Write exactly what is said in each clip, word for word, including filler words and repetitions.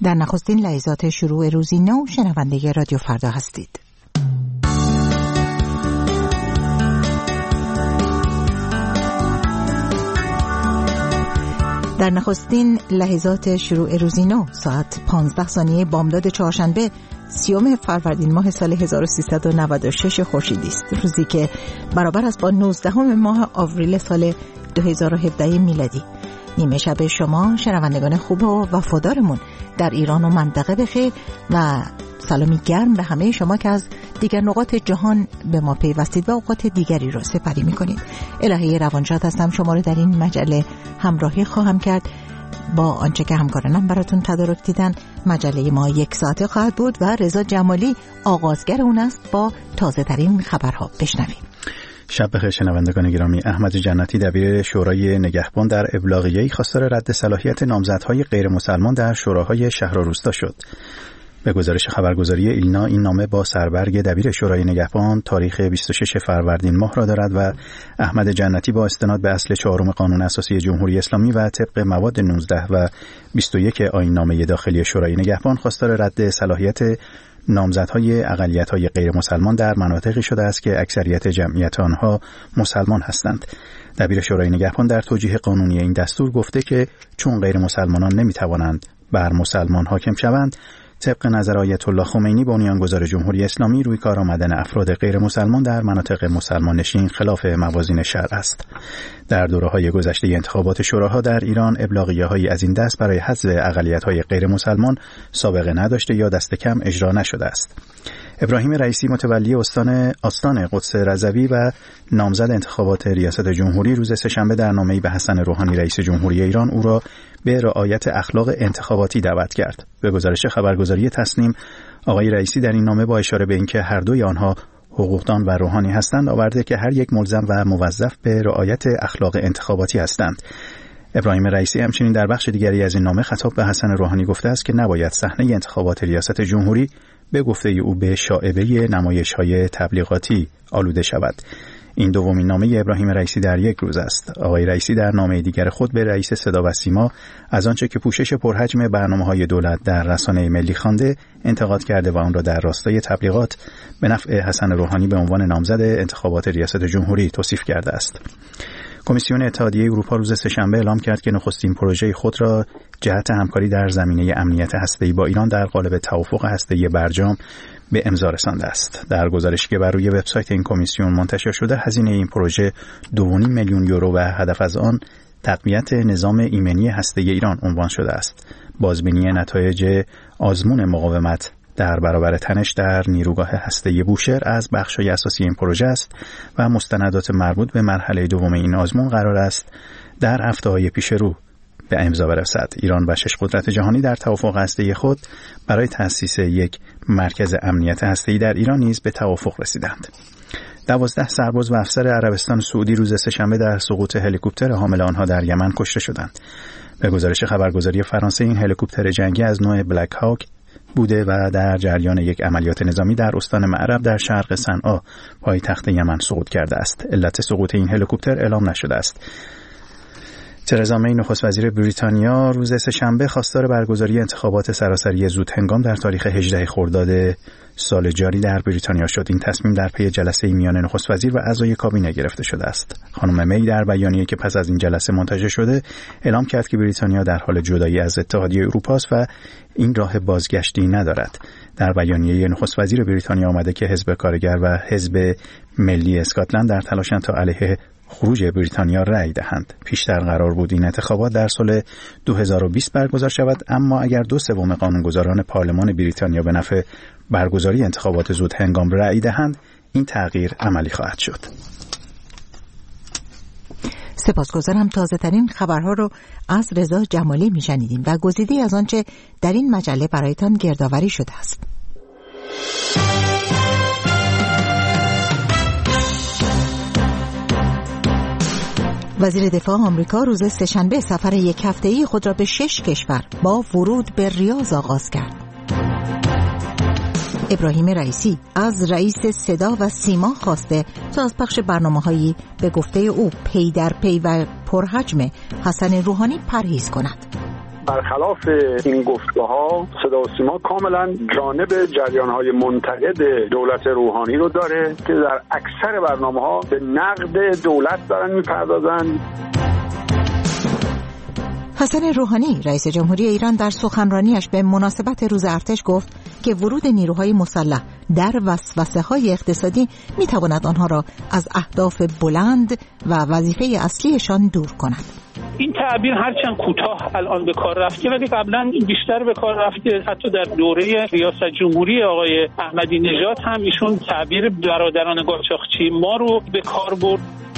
در نخستین لحظات شروع روزی نو شنونده رادیو فردا هستید. در نخستین لحظات شروع روزی نو ساعت پانزده ثانیه بامداد چهارشنبه سیوم فروردین ماه سال هزار و سیصد و نود و شش خورشیدی است، روزی که برابر است با نوزدهم ماه آوریل سال دو هزار و هفده میلادی. نیمه شب شما شنوندگان خوب و وفادارمون در ایران و منطقه بخیر و سلامی گرم به همه شما که از دیگر نقاط جهان به ما پیوستید و اوقات دیگری را سپری می‌کنید. الهه روانشاد هستم، شما رو در این مجله همراهی خواهم کرد با آنچه که همکارانم براتون تدارک دیدن. مجله ما یک ساعته خواهد بود و رضا جمالی آغازگر اون است با تازه ترین خبرها. بشنویم. شب بخیر شنوندگان گرامی. احمد جنتی دبیر شورای نگهبان در ابلاغیه‌ای خواستار رد صلاحیت نامزدهای غیر مسلمان در شوراهای شهر و روستا شد. به گزارش خبرگزاری ایلنا این نامه با سربرگ دبیر شورای نگهبان تاریخ بیست و شش فروردین ماه را دارد و احمد جنتی با استناد به اصل چهارم قانون اساسی جمهوری اسلامی و طبق مواد نوزده و بیست و یک آیین نامه داخلی شورای نگهبان خواستار رد صلاحیت نامزدهای اقلیت‌های غیر مسلمان در مناطقی شده است که اکثریت جمعیت آنها مسلمان هستند. دبیر شورای نگهبان در توجیه قانونی این دستور گفته که چون غیر مسلمانان نمی‌توانند بر مسلمان حاکم شوند، طبق نظر آیت الله خمینی بنیانگذار جمهوری اسلامی روی کار آمدن افراد غیر مسلمان در مناطق مسلمان نشین خلاف موازین شرع است. در دوره‌های گذشته انتخابات شوراها در ایران ابلاغیه‌هایی از این دست برای حذف اقلیت‌های غیر مسلمان سابقه نداشته یا دست کم اجرا نشده است. ابراهیم رئیسی متولی استان آستان قدس رضوی و نامزد انتخابات ریاست جمهوری روز سه‌شنبه در نامه‌ای به حسن روحانی رئیس جمهوری ایران او را به رعایت اخلاق انتخاباتی دعوت کرد. به گزارش خبرگزاری تصنیم، آقای رئیسی در این نامه با اشاره به اینکه هر دوی آنها حقوقدان و روحانی هستند آورده که هر یک ملزم و موظف به رعایت اخلاق انتخاباتی هستند. ابراهیم رئیسی همچنین در بخش دیگری از این نامه خطاب به حسن روحانی گفته است که نباید صحنه انتخابات ریاست جمهوری به گفته او به شائبه نمایش‌های تبلیغاتی آلوده شود. این دومین نامه ابراهیم رئیسی در یک روز است. آقای رئیسی در نامه دیگر خود به رئیس صدا و سیما از آنچه که پوشش پرحجم برنامه‌های دولت در رسانه ملی خوانده انتقاد کرده و آن را در راستای تبلیغات به نفع حسن روحانی به عنوان نامزد انتخابات ریاست جمهوری توصیف کرده است. کمیسیون اتحادیه اروپا روز سه‌شنبه اعلام کرد که نخستین پروژه خود را جهت همکاری در زمینه امنیت هسته‌ای با ایران در قالب توافق هسته‌ای برجام به امضا رسانده است. در گزارشی که بر روی وبسایت این کمیسیون منتشر شده، هزینه این پروژه دو و نیم میلیون یورو و هدف از آن تقویت نظام ایمنی هسته‌ای ایران عنوان شده است. بازبینی نتایج آزمون مقاومت در برابر تنش در نیروگاه هسته‌ای بوشهر از بخش‌های اساسی این پروژه است و مستندات مربوط به مرحله دوم این آزمون قرار است در هفته‌های پیش رو به امضا برسد. ایران و شش قدرت جهانی در توافق هسته‌ای خود برای تأسیس یک مرکز امنیت هسته‌ای در ایران نیز به توافق رسیدند. دوازده سرباز و افسر عربستان سعودی روز سه‌شنبه در سقوط هلیکوپتر حامل آنها در یمن کشته شدند. به گزارش خبرگزاری فرانسه این هلیکوپتر جنگی از نوع بلک هاک بوده و در جریان یک عملیات نظامی در استان معرب در شرق صنعا پایتخت یمن سقوط کرده است. علت سقوط این هلیکوپتر اعلام نشده است. ترزا می نخست وزیر بریتانیا روز سه‌شنبه خواستار برگزاری انتخابات سراسری زود هنگام در تاریخ هجدهم خرداد سال جاری در بریتانیا شد. این تصمیم در پی جلسه میان نخست وزیر و اعضای کابینه گرفته شده است. خانم می در بیانیه‌ای که پس از این جلسه منتشر شده اعلام کرد که بریتانیا در حال جدایی از اتحادیه اروپا است و این راه بازگشتی ندارد. در بیانیه نخست وزیر بریتانیا آمده که حزب کارگر و حزب ملی اسکاتلند در تلاشند تا علیه خروج بریتانیا رأی دهند. پیشتر قرار بود این انتخابات در سال دو هزار و بیست برگزار شود، اما اگر دو سوم قانونگذاران پارلمان بریتانیا به نفع برگزاری انتخابات زود هنگام رأی دهند، این تغییر عملی خواهد شد. سپاسگزارم. تازه ترین خبرها رو از رضا جمالی میشنیدیم و گزیده‌ای از آنچه در این مجله برایتان گردآوری شده است. وزیر دفاع آمریکا روز سه‌شنبه سفر یک هفته‌ای خود را به شش کشور با ورود به ریاض آغاز کرد. ابراهیم رئیسی از رئیس صدا و سیما خواسته تا از پخش برنامه‌هایی به گفته او پی در پی و پرحجم حسن روحانی پرهیز کند. برخلاف این گفتگوها صدا و سیما کاملا جانب جریان‌های منتقد دولت روحانی رو داره که در اکثر برنامه‌ها به نقد دولت دارن می‌پردازن. حسن روحانی رئیس جمهوری ایران در سخنرانیش به مناسبت روز ارتش گفت که ورود نیروهای مسلح در وسوسه‌های اقتصادی می‌تواند آنها را از اهداف بلند و وظیفه اصلیشان دور کند. این تعبیر هرچند کوتاه الان به کار رفته ولی قبلا بیشتر به کار رفته. حتی در دوره ریاست جمهوری آقای احمدی نژاد هم ایشون تعبیر برادران قاچاقچی ما رو به کار برد.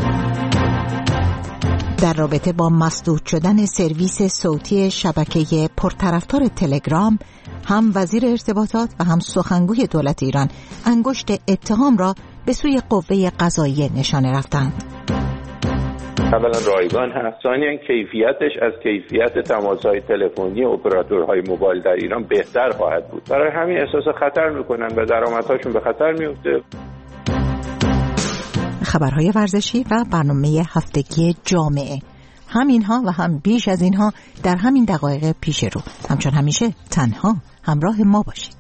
در رابطه با مسدود شدن سرویس صوتی شبکه پرطرفدار تلگرام، هم وزیر ارتباطات و هم سخنگوی دولت ایران انگشت اتهام را به سوی قوه قضاییه نشانه رفتند. اولا رایگان هست، ثانیاً کیفیتش از کیفیت تماس‌های تلفنی اپراتورهای موبایل در ایران بهتر خواهد بود. برای همین احساس خطر میکنن و درآمدهاشون به خطر میفته. خبرهای ورزشی و برنامه هفتگی جامعه، هم اینها و هم بیش از اینها در همین دقایق پیش رو. همچون همیشه تنها همراه ما باشید.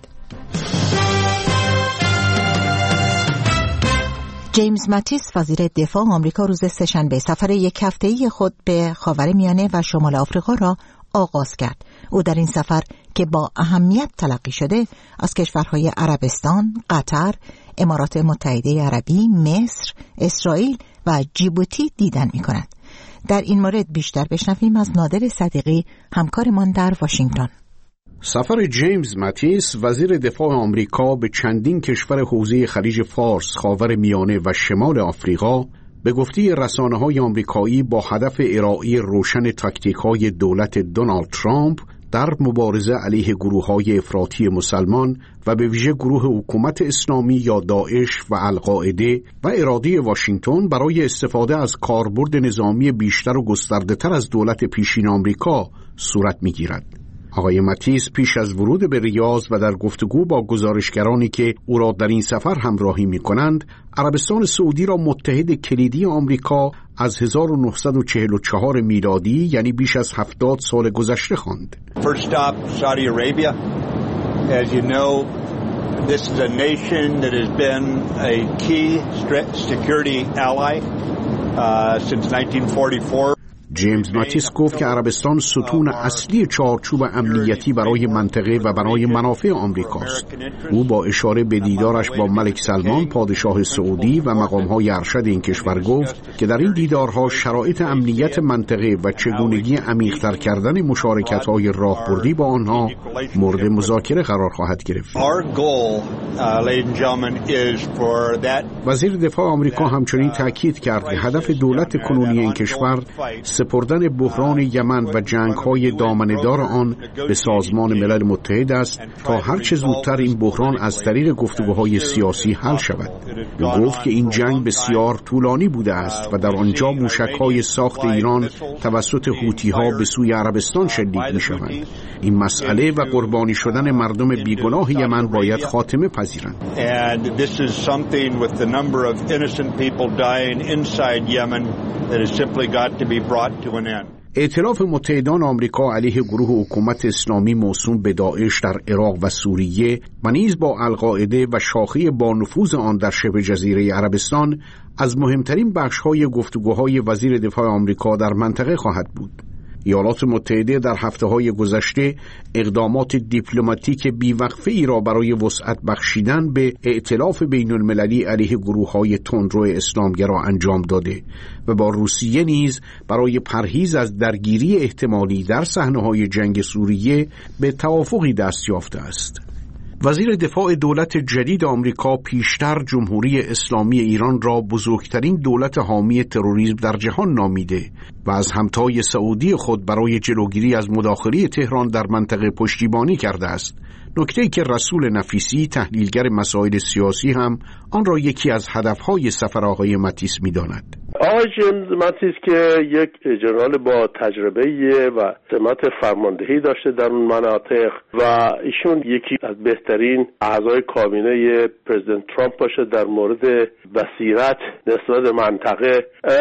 جیمز ماتیس وزیر دفاع آمریکا روز سه‌شنبه سفر یک هفته‌ای خود به خاورمیانه و شمال آفریقا را آغاز کرد. او در این سفر که با اهمیت تلقی شده از کشورهای عربستان، قطر، امارات متحده عربی، مصر، اسرائیل و جیبوتی دیدن می کند. در این مورد بیشتر بشنویم از نادر صدیقی، همکارمان در واشنگتن. سفر جیمز ماتیس وزیر دفاع آمریکا به چندین کشور حوزه خلیج فارس، خاورمیانه و شمال آفریقا به گفته رسانه‌های آمریکایی با هدف ارائه روشن تاکتیک‌های دولت دونالد ترامپ در مبارزه علیه گروه‌های افراطی مسلمان و به ویژه گروه حکومت اسلامی یا داعش و القاعده و اراده واشنگتن برای استفاده از کاربرد نظامی بیشتر و گسترده‌تر از دولت پیشین آمریکا صورت می‌گیرد. آقای ماتیس پیش از ورود به ریاض و در گفتگو با گزارشگرانی که او را در این سفر همراهی می‌کنند، عربستان سعودی را متحد کلیدی آمریکا از هزار و نهصد و چهل و چهار میلادی یعنی بیش از هفتاد سال گذشته خواند. First stop Saudi Arabia. As you know, this is a nation that has been a key security ally uh, since nineteen forty-four. جیمز ماتیس گفت که عربستان ستون اصلی چارچوب امنیتی برای منطقه و برای منافع آمریکاست. او با اشاره به دیدارش با ملک سلمان پادشاه سعودی و مقام‌های ارشد این کشور گفت که در این دیدارها شرایط امنیت منطقه و چگونگی عمیق‌تر کردن مشارکت‌های راهبردی با آنها مورد مذاکره قرار خواهد گرفت. وزیر دفاع آمریکا همچنین تاکید کرد که هدف دولت کنونی این کشور سپردن بحران یمن و جنگ‌های دامنه‌دار آن به سازمان ملل متحد است تا هر چه زودتر این بحران از طریق گفتگوهای سیاسی حل شود. او گفت که این جنگ بسیار طولانی بوده است و در آنجا موشک‌های ساخت ایران توسط حوتی‌ها به سوی عربستان شلیک می‌شوند. این مسئله و قربانی شدن مردم بیگناه یمن باید خاتمه پذیرند. ائتلاف متحدان آمریکا علیه گروه حکومت اسلامی موسوم به داعش در عراق و سوریه و نیز با القاعده و شاخه با نفوذ آن در شبه جزیره عربستان از مهمترین بخش‌های گفتگوهای وزیر دفاع آمریکا در منطقه خواهد بود. ایالات متحده در هفته‌های گذشته اقدامات دیپلماتیک بیوقفه ای را برای وسعت بخشیدن به ائتلاف بین‌المللی علیه گروه‌های تندرو اسلامگرا انجام داده و با روسیه نیز برای پرهیز از درگیری احتمالی در صحنه‌های جنگ سوریه به توافقی دست یافته است. وزیر دفاع دولت جدید آمریکا پیشتر جمهوری اسلامی ایران را بزرگترین دولت حامی تروریسم در جهان نامیده و از همتای سعودی خود برای جلوگیری از مداخله تهران در منطقه پشتیبانی کرده است. نکته‌ای که رسول نفیسی تحلیلگر مسائل سیاسی هم آن را یکی از هدفهای سفر آقای ماتیس می‌داند. آقای جیمز ماتیس که یک ژنرال با تجربه و سمت فرماندهی داشته در اون مناطق و ایشون یکی از بهترین اعضای کابینه پرزیدنت ترامپ باشه در مورد بصیرت نسبت به منطقه،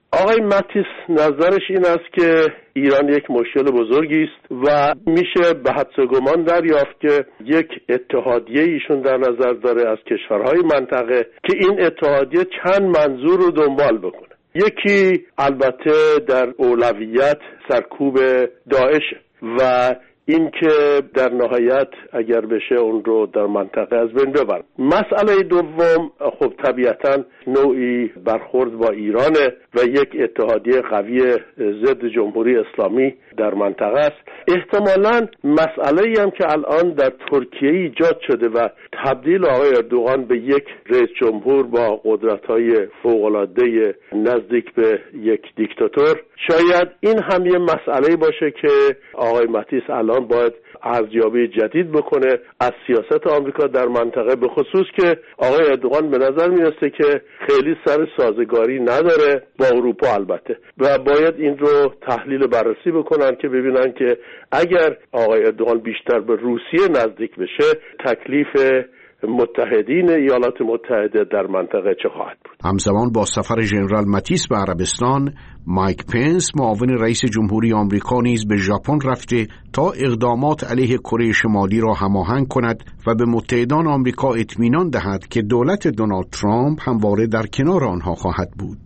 آقای ماتیس نظرش این است که ایران یک مشکل بزرگی است و میشه به حدس گمان دریافت که یک اتحادیه ایشون در نظر داره از کشورهای منطقه که این اتحادیه چند منظور رو دنبال بکنه. یکی البته در اولویت سرکوب داعشه و این که در نهایت اگر بشه اون رو در منطقه از بین ببرد. مسئله دوم خب طبیعتاً نوعی برخورد با ایرانه و یک اتحادیه قوی ضد جمهوری اسلامی در منطقه است. احتمالاً مسئله‌ای هم که الان در ترکیه ایجاد شده و تبدیل آقای اردوغان به یک رئیس جمهور با قدرت‌های فوق‌العاده نزدیک به یک دیکتاتور، شاید این هم یه مسئله باشه که آقای ماتیس الان باید ارزیابی جدید بکنه از سیاست آمریکا در منطقه، به خصوص که آقای اردوغان به نظر میرسه که خیلی سر سازگاری نداره با اروپا البته و باید این رو تحلیل بررسی بکنن که ببینن که اگر آقای اردوغان بیشتر به روسیه نزدیک بشه تکلیف متحدین ایالات متحده در منطقه چه خواهد بود. همزمان با سفر ژنرال ماتیس به عربستان، مایک پنس معاون رئیس جمهوری آمریکا نیز به ژاپن رفته تا اقدامات علیه کره شمالی را هماهنگ کند و به متحدان آمریکا اطمینان دهد که دولت دونالد ترامپ همواره در کنار آنها خواهد بود.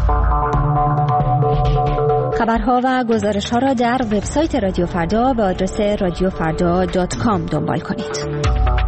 خبرها و گزارش‌ها را در وبسایت رادیو فردا به آدرس رادیو فردا دات کام دنبال کنید.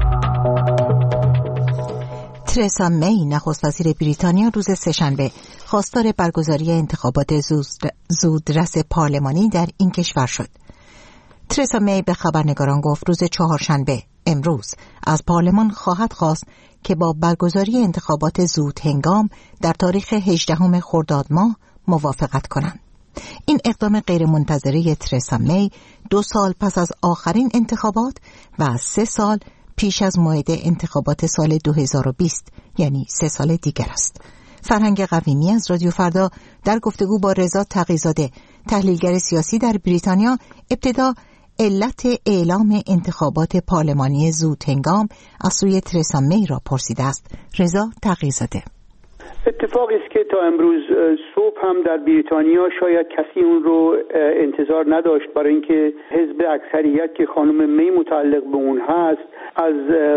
ترسا می نخست وزیر بریتانیا روز سه‌شنبه خواستار برگزاری انتخابات زودرس پارلمانی در این کشور شد. ترسا می به خبرنگاران گفت روز چهارشنبه امروز از پارلمان خواهد خواست که با برگزاری انتخابات زود هنگام در تاریخ هجدهم خرداد ماه موافقت کنند. این اقدام غیرمنتظره ترسا می دو سال پس از آخرین انتخابات و سه سال پیش از موعد انتخابات سال دو هزار و بیست، یعنی سه سال دیگر است. فرهنگ قویمی از رادیو فردا در گفتگو با رضا تقی‌زاده، تحلیلگر سیاسی در بریتانیا، ابتدا علت اعلام انتخابات پارلمانی زود هنگام از سوی ترسا می را پرسیده است. رضا تقی‌زاده: اتفاقی است که تا امروز صبح هم در بریتانیا شاید کسی اون رو انتظار نداشت، برای اینکه حزب اکثریت که خانم می متعلق به اون هست از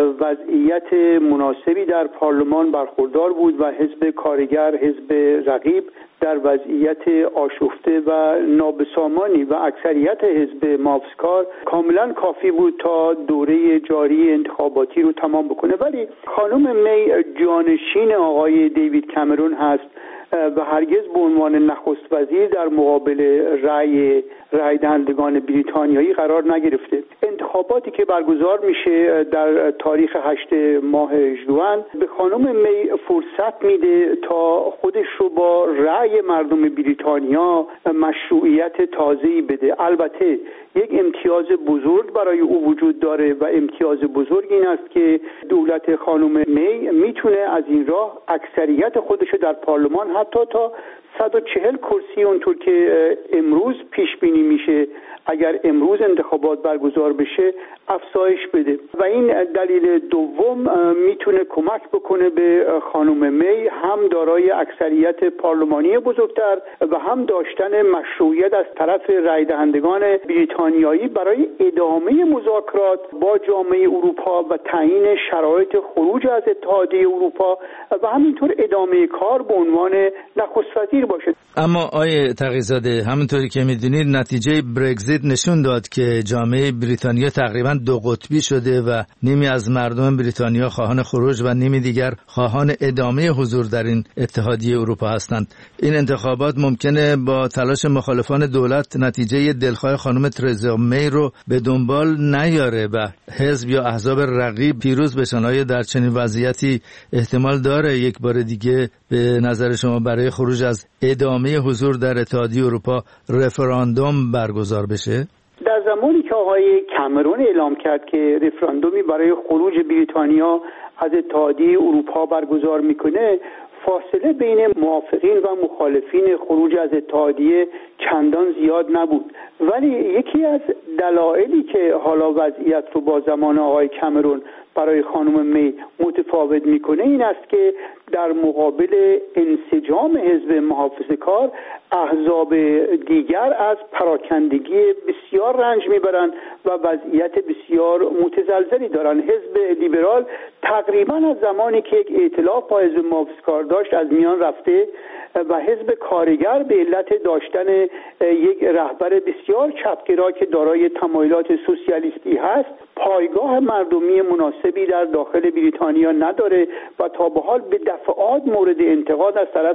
وضعیت مناسبی در پارلمان برخوردار بود و حزب کارگر، حزب رقیب، در وضعیت آشفته و نابسامانی و اکثریت حزب محافظکار کاملا کافی بود تا دوره جاری انتخاباتی رو تمام بکنه. ولی خانم می جانشین آقای دیوید کامرون هست و هرگز به عنوان نخست وزیر در مقابل رأی رأی دهندگان بریتانیایی قرار نگرفته. انتخاباتی که برگزار میشه در تاریخ هشت ماه ژوئن به خانم می فرصت میده تا خودش رو با رأی مردم بریتانیا مشروعیت تازه‌ای بده. البته یک امتیاز بزرگ برای او وجود داره و امتیاز بزرگ این است که دولت خانم می میتونه از این راه اکثریت خودش در پارلمان حتی تا صد و چهل کرسی اونطور که امروز پیش بینی میشه اگر امروز انتخابات برگزار بشه افزایش بده و این دلیل دوم میتونه کمک بکنه به خانم می هم دارای اکثریت پارلمانی بزرگتر و هم داشتن مشروعیت از طرف رای دهندگان بریتانیایی برای ادامه مذاکرات با جامعه اروپا و تعیین شرایط خروج از اتحادیه اروپا و همینطور ادامه کار به عنوان نخست وزیر باشه. اما آیه تقی‌زاده، همونطوری که میدونید نتیجه برگزیت نشون داد که جامعه بریتانیا تقریبا دو قطبی شده و نیمی از مردم بریتانیا خواهان خروج و نیمی دیگر خواهان ادامه حضور در این اتحادیه اروپا هستند. این انتخابات ممکنه با تلاش مخالفان دولت نتیجه دلخواه خانم ترزا می رو به دنبال نیاره و حزب یا احزاب رقیب پیروز بشن. آیا در چنین وضعیتی احتمال داره یک بار دیگه به نظر شما برای خروج از ادامه حضور در اتحادیه اروپا رفراندوم برگزار بشه؟ در زمانی که آقای کامرون اعلام کرد که رفراندومی برای خروج بریتانیا از اتحادیه اروپا برگزار میکنه، فاصله بین موافقین و مخالفین خروج از اتحادیه چندان زیاد نبود. ولی یکی از دلایلی که حالا وضعیت رو با زمان آقای کامرون برای خانم می متفاوت میکنه این است که در مقابل انسجام حزب محافظه‌کار احزاب دیگر از پراکندگی بسیار رنج میبرند و وضعیت بسیار متزلزلی دارند. حزب لیبرال تقریبا از زمانی که یک ائتلاف با حزب محافظه‌کار داشت از میان رفته و حزب کارگر به علت داشتن یک رهبر بسیار چپگرا که دارای تمایلات سوسیالیستی هست پایگاه مردمی مناسبی در داخل بریتانیا نداره و تا به حال به دفعات مورد انتقاد از طرف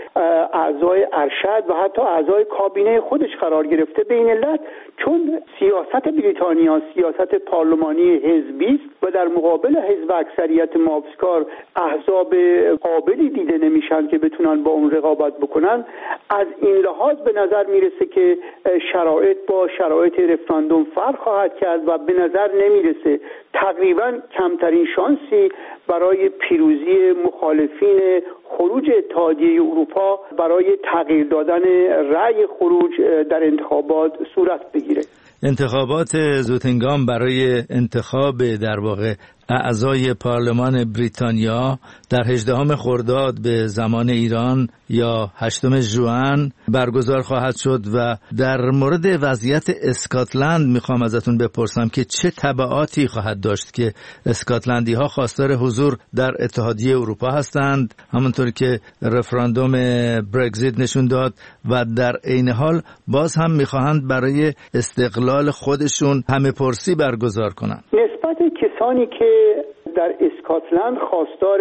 اعضای ارشد و حتی اعضای کابینه خودش قرار گرفته. به این علت چون سیاست بریتانیا سیاست پارلمانی حزبی است و در مقابل حزب اکثریت محافظه‌کار احزاب قابلی دیده نمیشن که بتونن با اون رقابت بکنن، از این لحاظ به نظر میرسه که شرایط با شرایط رفراندوم فرق خواهد کرد و به نظر نمیرسه تقریبا کمترین شانسی برای پیروزی مخالفین خروج اتحادیه اروپا برای تغییر دادن رأی خروج در انتخابات صورت بگیره. انتخابات زوتنگام برای انتخاب در واقع اعضای پارلمان بریتانیا در هجدهم خرداد به زمان ایران یا هشتم ژوئن برگزار خواهد شد و در مورد وضعیت اسکاتلند میخوام ازتون بپرسم که چه تبعاتی خواهد داشت که اسکاتلندی ها خواستار حضور در اتحادیه اروپا هستند همونطور که رفراندوم برگزیت نشون داد و در عین حال باز هم میخواهند برای استقلال خودشون همه پرسی برگزار کنند. نسبت کسانی که در اسکاتلند خواستار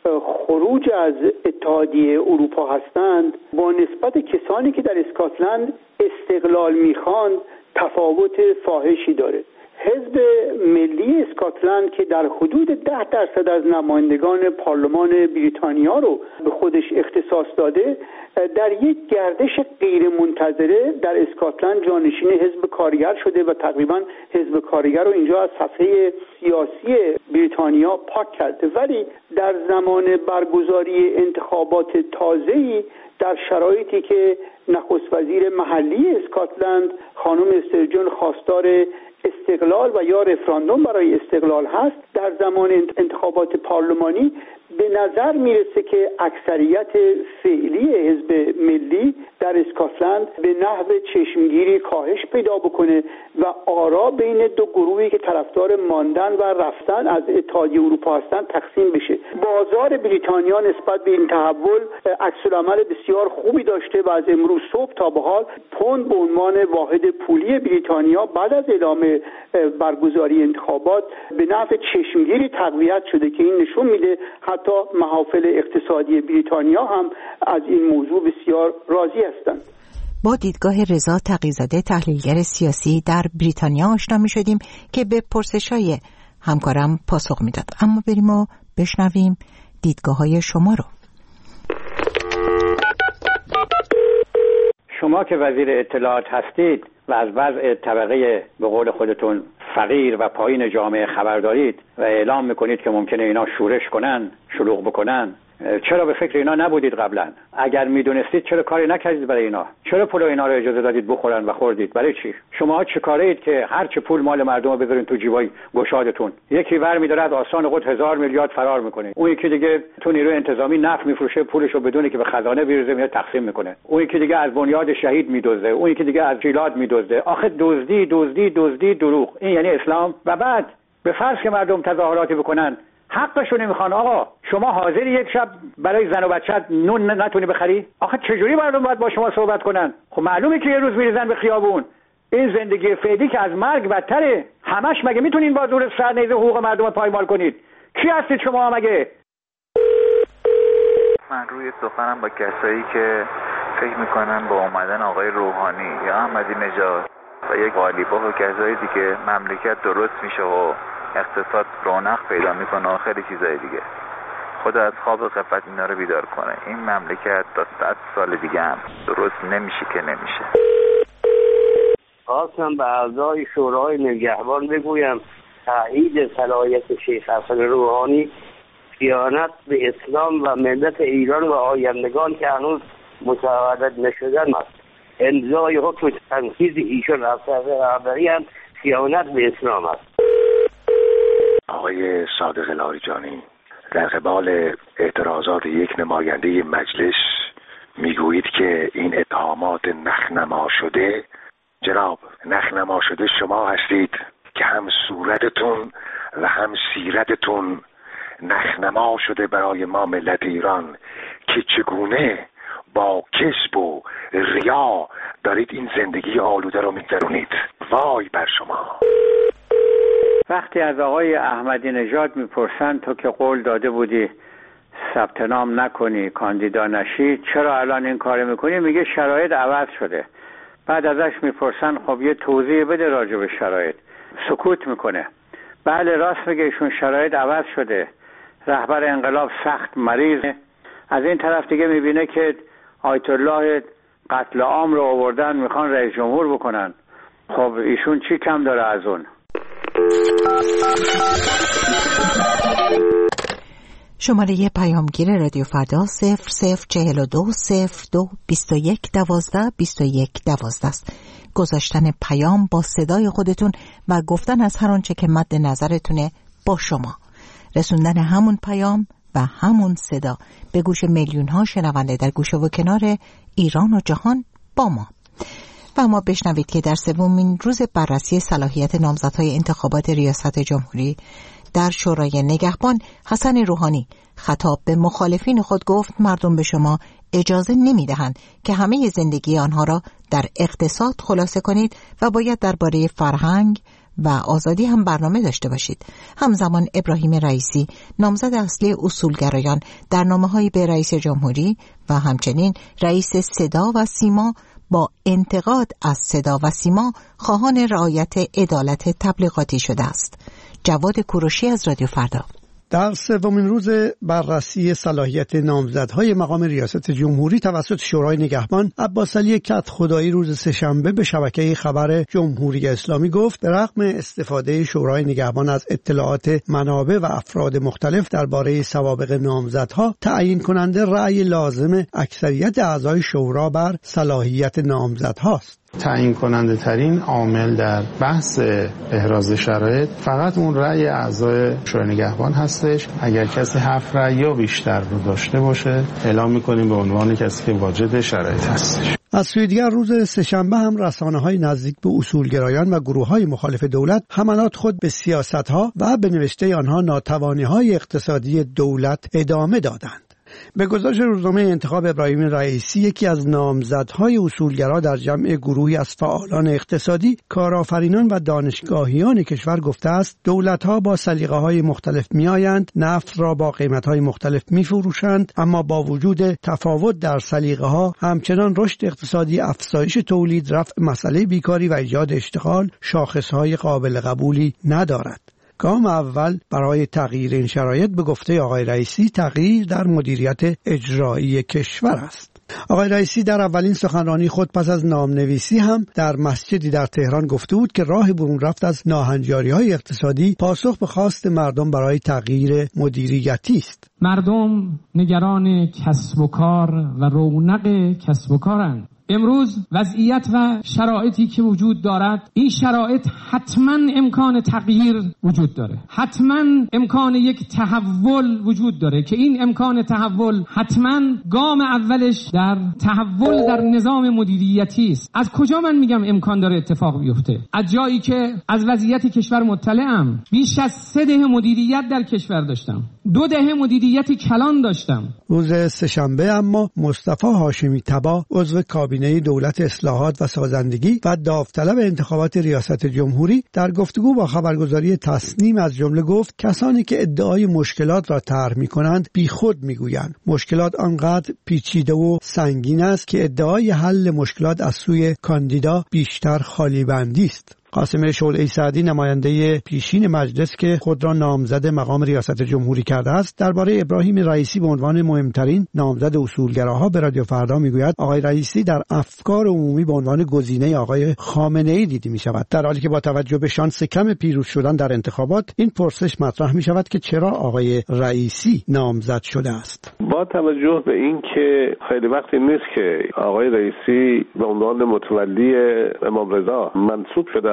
خروج از اتحادیه اروپا هستند با نسبت کسانی که در اسکاتلند استقلال میخواند تفاوت فاحشی داره. حزب ملی اسکاتلند که در حدود ده درصد از نمایندگان پارلمان بریتانیا رو به خودش اختصاص داده در یک گردش غیر منتظره در اسکاتلند جانشین حزب کارگر شده و تقریبا حزب کارگر رو اینجا از صفحه سیاسی بریتانیا پاک کرده. ولی در زمان برگزاری انتخابات تازه‌ای در شرایطی که نخست وزیر محلی اسکاتلند خانم استرجون خواستار استقلال و یا رفراندوم برای استقلال هست، در زمان انتخابات پارلمانی به نظر میرسه که اکثریت فعلی حزب ملی در اسکاتلند به نحو چشمگیری کاهش پیدا بکنه و آرا بین دو گروهی که طرفدار ماندن و رفتن از اتحادیه اروپا هستند تقسیم بشه. بازار بریتانیا نسبت به این تحول عکس‌العمل بسیار خوبی داشته و از امروز صبح تا به حال پوند به عنوان واحد پولی بریتانیا بعد از ادامه برگزاری انتخابات به نحو چشمگیری تقویت شده که این نشون میده حتی محافل اقتصادی بریتانیا هم از این موضوع بسیار راضی هستند. با دیدگاه رضا تقی‌زاده تحلیلگر سیاسی در بریتانیا آشنا می‌شدیم که به پرسش‌های همکارم پاسخ میداد. اما بریم و بشنویم دیدگاه‌های شما رو. شما که وزیر اطلاعات هستید و از وضع طبقه به قول خودتون فقیر و پایین جامعه خبر دارید و اعلام میکنید که ممکنه اینا شورش کنن، شلوغ بکنن، چرا به فکر اینا نبودید قبلا؟ اگر میدونستید چرا کاری نکردید برای اینا؟ چرا پول اینا رو اجازه دادید بخورن و خوردید؟ برای چی؟ شما چه کاره اید که هر چه پول مال مردم رو بذارین تو جیبای گشادتون؟ یکی ور می‌داره از آسان قد هزار میلیارد فرار میکنه، اون یکی دیگه تو نیروی انتظامی نفت میفروشه پولش رو بدونه که به خزانه بریزه میاد تقسیم میکنه، اون یکی دیگه از بنیاد شهید میدزده، اون یکی دیگه از جیلات میدزده. آخه دزدی دزدی دزدی دروغ، این یعنی اسلام؟ و بعد به فرض که مردم تظاهراتی بکنن حقشو نمیخوان. آقا شما حاضری یک شب برای زن و بچت نون نتونی بخری؟ آخه چجوری مردم باید با شما صحبت کنن؟ خب معلومه که یه روز میریزن به خیابون. این زندگی فعلی که از مرگ بدتره. همش مگه میتونین با زور سرنیزه حقوق مردم پایمال کنید؟ کی هستید شما مگه؟ من روی سخنم با کسایی که فکر میکنن با اومدن آقای روحانی یا احمدی نژاد و یک قالیباف و کسایی دیگه مملکت درست میشه و اقتصاد رونق پیدا میکنه و خیلی چیزای دیگه. خدا از خواب غفلت اینا رو بیدار کنه. این مملکت تا صد سال دیگه هم درست نمیشه که نمیشه. خواستم به اعضای شورای نگهبان بگویم تایید صلاحیت شیخ حسن روحانی خیانت به اسلام و ملت ایران و آیندگان که هنوز متولد نشدن است. امضای حکم تنفیذ ایشان از طرف رهبری هم خیانت به اسلام است. آقای صادق لاریجانی، در قبال اعتراضات یک نماینده مجلس میگویید که این اتهامات نخنما شده. جناب، نخنما شده شما هستید که هم صورتتون و هم سیرتتون نخنما شده برای ما ملت ایران که چگونه با کسب و ریا دارید این زندگی آلوده رو میگذرونید. وای بر شما. وقتی از آقای احمدی نژاد میپرسن تو که قول داده بودی ثبت نام نکنی کاندیدا نشی، چرا الان این کار میکنی؟ میگه شرایط عوض شده. بعد ازش میپرسن خب یه توضیح بده راجع به شرایط، سکوت میکنه. بله راست میگه، ایشون شرایط عوض شده، رهبر انقلاب سخت مریضه. از این طرف دیگه میبینه که آیت الله قتل عام رو آوردن میخوان رئیس جمهور بکنن. خب ایشون چی کم داره از اون؟ شماره پیامگیر رادیو فردا صفر صفر چهل و دو صفر دو بیست و یک دوازده بیست و یک دوازده است. گذاشتن پیام با صدای خودتون و گفتن از هر آنچه که مد نظرتونه با شما. رسوندن همون پیام و همون صدا به گوش میلیون ها شنونده در گوشه و کنار ایران و جهان با ما. و ما بشنوید که در سومین روز بررسی صلاحیت نامزدهای انتخابات ریاست جمهوری در شورای نگهبان، حسن روحانی خطاب به مخالفین خود گفت مردم به شما اجازه نمیدهند که همه زندگی آنها را در اقتصاد خلاصه کنید و باید درباره فرهنگ و آزادی هم برنامه داشته باشید. همزمان ابراهیم رئیسی نامزد اصلی اصولگرایان در نامه‌هایی به رئیس جمهوری و همچنین رئیس صدا و سیما با انتقاد از صدا و سیما خواهان رعایت عدالت تبلیغاتی شده است. جواد کوروشی از رادیو فردا. در سومین روز بررسی صلاحیت نامزدهای مقام ریاست جمهوری توسط شورای نگهبان، عباس علی کدخدایی روز سه‌شنبه به شبکه خبر جمهوری اسلامی گفت به رغم استفاده شورای نگهبان از اطلاعات منابع و افراد مختلف درباره سوابق نامزدها، تعیین کننده رأی لازم اکثریت اعضای شورا بر صلاحیت نامزدهاست. تعیین کننده ترین عامل در بحث احراز شرایط فقط اون رأی اعضای شورای نگهبان هستش. اگر کسی هفت رأی یا بیشتر رو داشته باشه اعلام میکنیم به عنوان کسی که واجد شرایط هستش. از سوی دیگر روز سه‌شنبه هم رسانه‌های نزدیک به اصولگرایان و گروه‌های مخالف دولت حملات خود به سیاست‌ها و به نوشته آنها ناتوانی‌های اقتصادی دولت ادامه دادند. به گزارش روزنامه انتخاب ابراهیم رئیسی، یکی از نامزدهای اصولگرا در جمع گروهی از فعالان اقتصادی، کارآفرینان و دانشگاهیان کشور گفته است دولت‌ها با سلیقه‌های مختلف می‌آیند، نفت را با قیمت‌های مختلف می‌فروشند، اما با وجود تفاوت در سلیقه‌ها همچنان رشد اقتصادی، افزایش تولید، رفع مسئله بیکاری و ایجاد اشتغال شاخص‌های قابل قبولی ندارد. گام اول برای تغییر این شرایط به گفته آقای رئیسی تغییر در مدیریت اجرایی کشور است. آقای رئیسی در اولین سخنرانی خود پس از نامنویسی هم در مسجدی در تهران گفته بود که راه برون رفت از ناهنجاری‌های اقتصادی پاسخ به خواست مردم برای تغییر مدیریتی است. مردم نگران کسب و کار و رونق کسب و کارند. امروز وضعیت و شرایطی که وجود دارد، این شرایط حتما امکان تغییر وجود داره، حتما امکان یک تحول وجود داره که این امکان تحول حتما گام اولش در تحول در نظام مدیریتی است. از کجا من میگم امکان داره اتفاق بیفته؟ از جایی که از وضعیت کشور مطلعم. بیش از سه دهه مدیریت در کشور داشتم، دو دهه مدیریت کلان داشتم. روز سه‌شنبه اما مصطفی هاشمی طبا عضو کابینه دولت اصلاحات و سازندگی و داوطلب انتخابات ریاست جمهوری در گفتگو با خبرگزاری تصنیم از جمله گفت کسانی که ادعای مشکلات را طرح می‌کنند بیخود می‌گویند. مشکلات آنقدر پیچیده و سنگین است که ادعای حل مشکلات از سوی کاندیدا بیشتر خالی بندی است. قاسم شعله سعدی نماینده پیشین مجلس که خود را نامزد مقام ریاست جمهوری کرده است درباره ابراهیم رئیسی به عنوان مهمترین نامزد اصولگراها به رادیو فردا میگوید آقای رئیسی در افکار عمومی به عنوان گزینه آقای خامنه‌ای دیده می شود، در حالی که با توجه به شانس کم پیروز شدن در انتخابات این پرسش مطرح می شود که چرا آقای رئیسی نامزد شده است. با توجه به این که خیلی وقتی نیست که آقای رئیسی به عنوان متولی امام رضا منصوب شده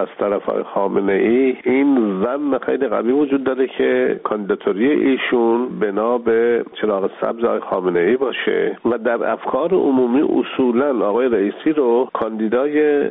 از طرف آقای خامنه ای این ظن خیلی قوی وجود داره که کاندیداتوری ایشون بنا به چراغ سبز آقای خامنه ای باشه و در افکار عمومی اصولا آقای رئیسی رو کاندیدای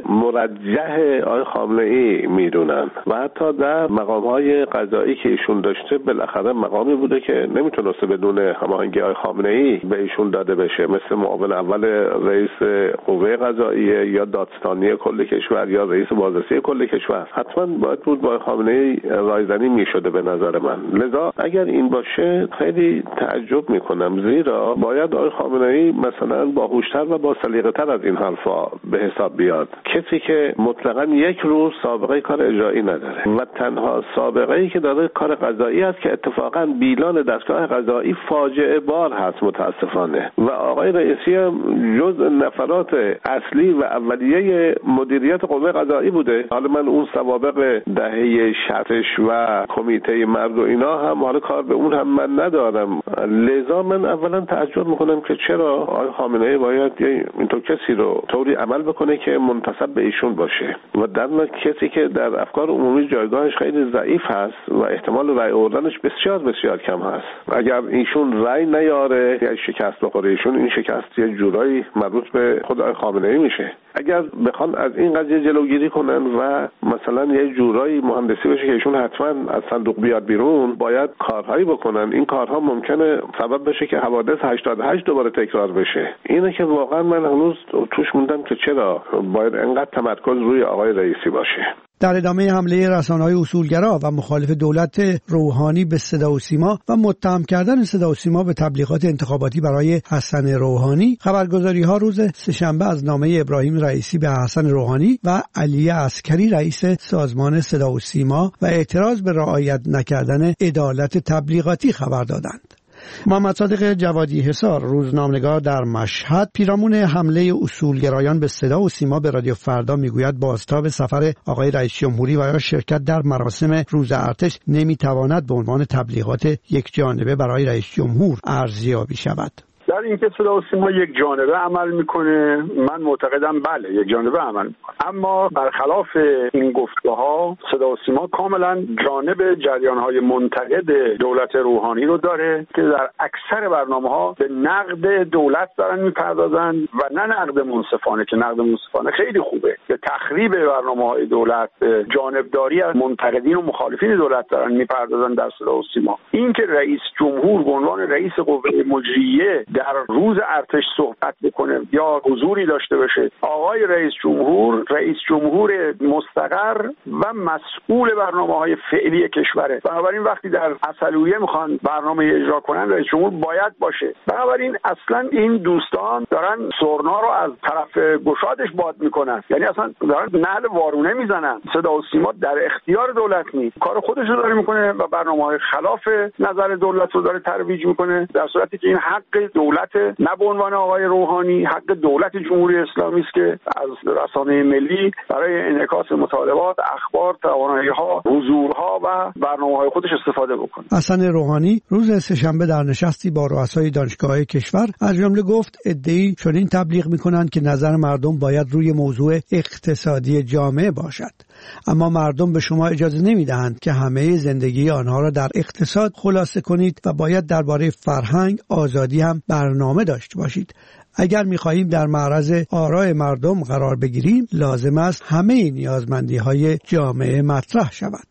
مرجح آقای خامنه ای میدونن و حتی در مقام‌های قضایی که ایشون داشته بالاخره مقامی بوده که نمیتونسته بدون هماهنگی آقای خامنه ای به ایشون داده بشه، مثل معاون اول رئیس قوه قضاییه یا دادستانی کل کشور یا رئیس بازرسی کل کشور. حتما باید بود با خامنه ای رایزنی میشده به نظر من. لذا اگر این باشه خیلی تعجب میکنم، زیرا باید آقای خامنه ای مثلا باهوشتر و با سلیقه‌تر از این حرفا به حساب بیاد. کسی که مطلقاً یک روز سابقه کار اجرایی نداره و تنها سابقه ای که داره کار قضایی است که اتفاقاً بیلان دستگاه قضایی فاجعه بار هست متاسفانه و آقای رئیسی هم جز نفرات اصلی و اولیه مدیریت قوه قضایی بوده. حالا من اون سوابق دهه شصتش و کمیته مرد و اینا هم حالا کار به اون هم من ندارم. لذا من اولا تعجب میکنم که چرا آقای خامنه ای باید اینطور کسی رو طوری عمل بکنه که منتسب به ایشون باشه و در کسی که در افکار عمومی جایگاهش خیلی ضعیف هست و احتمال رأی آوردنش بسیار بسیار کم هست. اگر ایشون رأی نیاره یا شکست بخوره، ایشون این شکست یه جورایی مربوط به خود آقای خامنه ای میشه. اگر بخوان از این قضیه جلوگیری کنن و مثلا یه جورایی مهندسی بشه که ایشون حتما از صندوق بیاد بیرون، باید کارهایی بکنن. این کارها ممکنه سبب بشه که حوادث هشتاد و هشت دوباره تکرار بشه. اینه که واقعا من هنوز توش موندم که چرا باید انقدر تمرکز روی آقای رئیسی باشه. در ادامه حمله رسانه‌های اصولگرا و مخالف دولت روحانی به صدا و سیما و متهم کردن صدا و سیما به تبلیغات انتخاباتی برای حسن روحانی، خبرگزاری‌ها روز سه‌شنبه از نامه ابراهیم رئیسی به حسن روحانی و علی عسکری رئیس سازمان صدا و سیما و اعتراض به رعایت نکردن عدالت تبلیغاتی خبر دادند. محمد صادق جوادی حصار، روزنامه‌نگار در مشهد، پیرامون حمله اصولگرایان به صدا و سیما به رادیو فردا میگوید بازتاب سفر آقای رئیس جمهوری و یا شرکت در مراسم روز ارتش نمیتواند به عنوان تبلیغات یک جانبه برای رئیس جمهور ارزیابی شود. در اینکه صدا و سیما یک جانبه عمل میکنه، من معتقدم بله یک جانبه عمل میکنه، اما برخلاف این گفتگوها صدا و سیما کاملا جانب جریانهای منتقد دولت روحانی رو داره که در اکثر برنامه‌ها به نقد دولت دارن میپردازن و نه نقد منصفانه، که نقد منصفانه خیلی خوبه، به تخریب برنامه‌های دولت، جانبداری از منتقدین و مخالفین دولت دارن میپردازن در صدا و سیما. اینکه رئیس جمهور به عنوان رئیس قوه مجریه در روز ارتش صحبت بکنه یا حضوری داشته باشه، آقای رئیس جمهور رئیس جمهور مستقر و مسئول برنامه‌های فعلی کشوره. بنابراین وقتی در اصلویه میخوان برنامه اجرا کنن، رئیس جمهور باید باشه. بنابراین اصلا این دوستان دارن سرنا رو از طرف گشادش باد میکنن، یعنی اصلا دارن نعل وارونه میزنن. صدا و سیما در اختیار دولت نیست، کار خودش رو داره میکنه و برنامه‌های خلاف نظر دولت رو داره ترویج میکنه، در صورتی که این حق دولت نه به عنوان آقای روحانی، حق دولت جمهوری اسلامی است که از رسانه ملی برای انعکاس مطالبات، اخبار، توانایی‌ها، حضورها و برنامه‌های خودش استفاده بکنه. حسن روحانی روز سه‌شنبه در نشستی با رؤسای دانشگاه‌های کشور از جمله گفت عده‌ای چنین تبلیغ می‌کنند که نظر مردم باید روی موضوع اقتصادی جامعه باشد، اما مردم به شما اجازه نمی‌دهند که همه زندگی آنها را در اقتصاد خلاصه کنید و باید درباره فرهنگ، آزادی هم برنامه داشته باشید. اگر می‌خواهیم در معرض آراء مردم قرار بگیریم، لازم است همه نیازمندی‌های جامعه مطرح شود.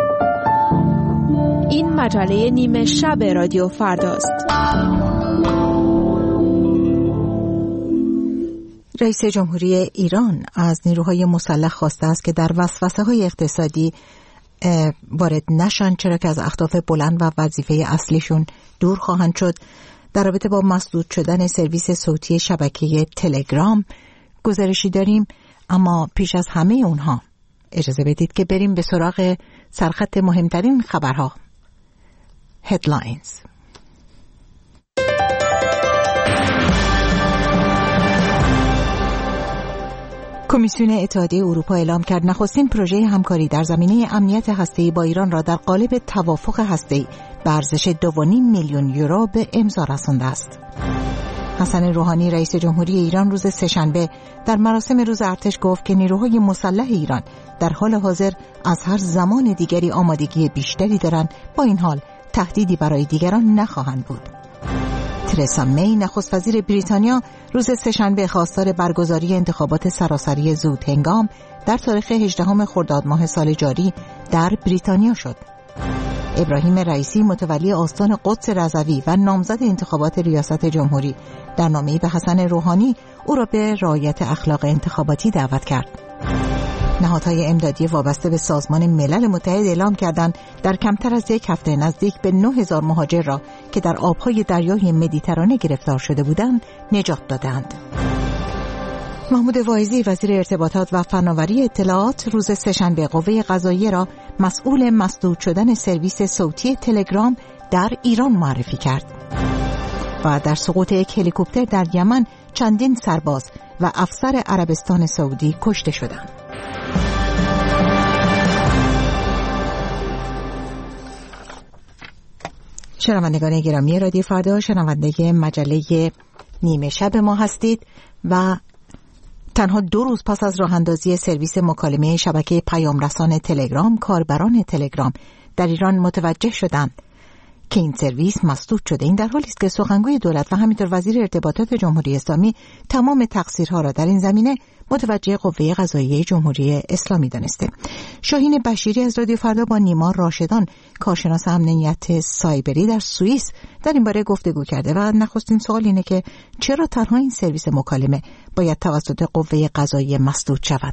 این مجله نیمه شب رادیو فرداست. رئیس جمهوری ایران از نیروهای مسلح خواسته است که در وسوسه‌های اقتصادی وارد نشن، چرا که از اهداف بلند و وظیفه اصلیشون دور خواهند شد. در رابطه با مسدود شدن سرویس صوتی شبکه تلگرام گزارشی داریم، اما پیش از همه اونها اجازه بدید که بریم به سراغ سرخط مهمترین خبرها. هدلاینز. کمیسیون اتحادیه اروپا اعلام کرد نخستین پروژه همکاری در زمینه امنیت هسته‌ای با ایران را در قالب توافق هسته‌ای به ارزش دو و نیم میلیون یورو به امضا رسانده است. حسن روحانی رئیس جمهوری ایران روز سه‌شنبه در مراسم روز ارتش گفت که نیروهای مسلح ایران در حال حاضر از هر زمان دیگری آمادگی بیشتری دارند، با این حال تهدیدی برای دیگران نخواهند بود. ترسا می نخست وزیر بریتانیا روز سه‌شنبه خواستار برگزاری انتخابات سراسری زود هنگام در تاریخ هجدهم خرداد ماه سال جاری در بریتانیا شد. ابراهیم رئیسی متولی آستان قدس رضوی و نامزد انتخابات ریاست جمهوری در نامه‌ای به حسن روحانی او را به رعایت اخلاق انتخاباتی دعوت کرد. نهادهای امدادی وابسته به سازمان ملل متحد اعلام کردند در کمتر از یک هفته نزدیک به نه هزار مهاجر را که در آبهای دریای مدیترانه گرفتار شده بودند نجات دادند. محمود واعظی وزیر ارتباطات و فناوری اطلاعات روز سه‌شنبه قوه قضاییه را مسئول مسدود شدن سرویس صوتی تلگرام در ایران معرفی کرد. و در سقوط یک هلیکوپتر در یمن چندین سرباز و افسر عربستان سعودی کشته شدند. شنوندگان گرامی رادیو فردا، شنونده مجله نیمه شب ما هستید و تنها دو روز پس از راه اندازی سرویس مکالمه شبکه پیام رسان تلگرام، کاربران تلگرام در ایران متوجه شدند که این سرویس مسدود شده. این در حالی است که سخنگوی دولت و همینطور وزیر ارتباطات جمهوری اسلامی تمام تقصیرها را در این زمینه متوجه قوه قضاییه جمهوری اسلامی دانسته. شاهین بشیری از رادیو فردا با نیما راشدان کارشناس امنیت سایبری در سوئیس در این باره گفتگو کرده و نخستین سوال اینه که چرا تنها این سرویس مکالمه باید توسط قوه قضاییه مسدود شود؟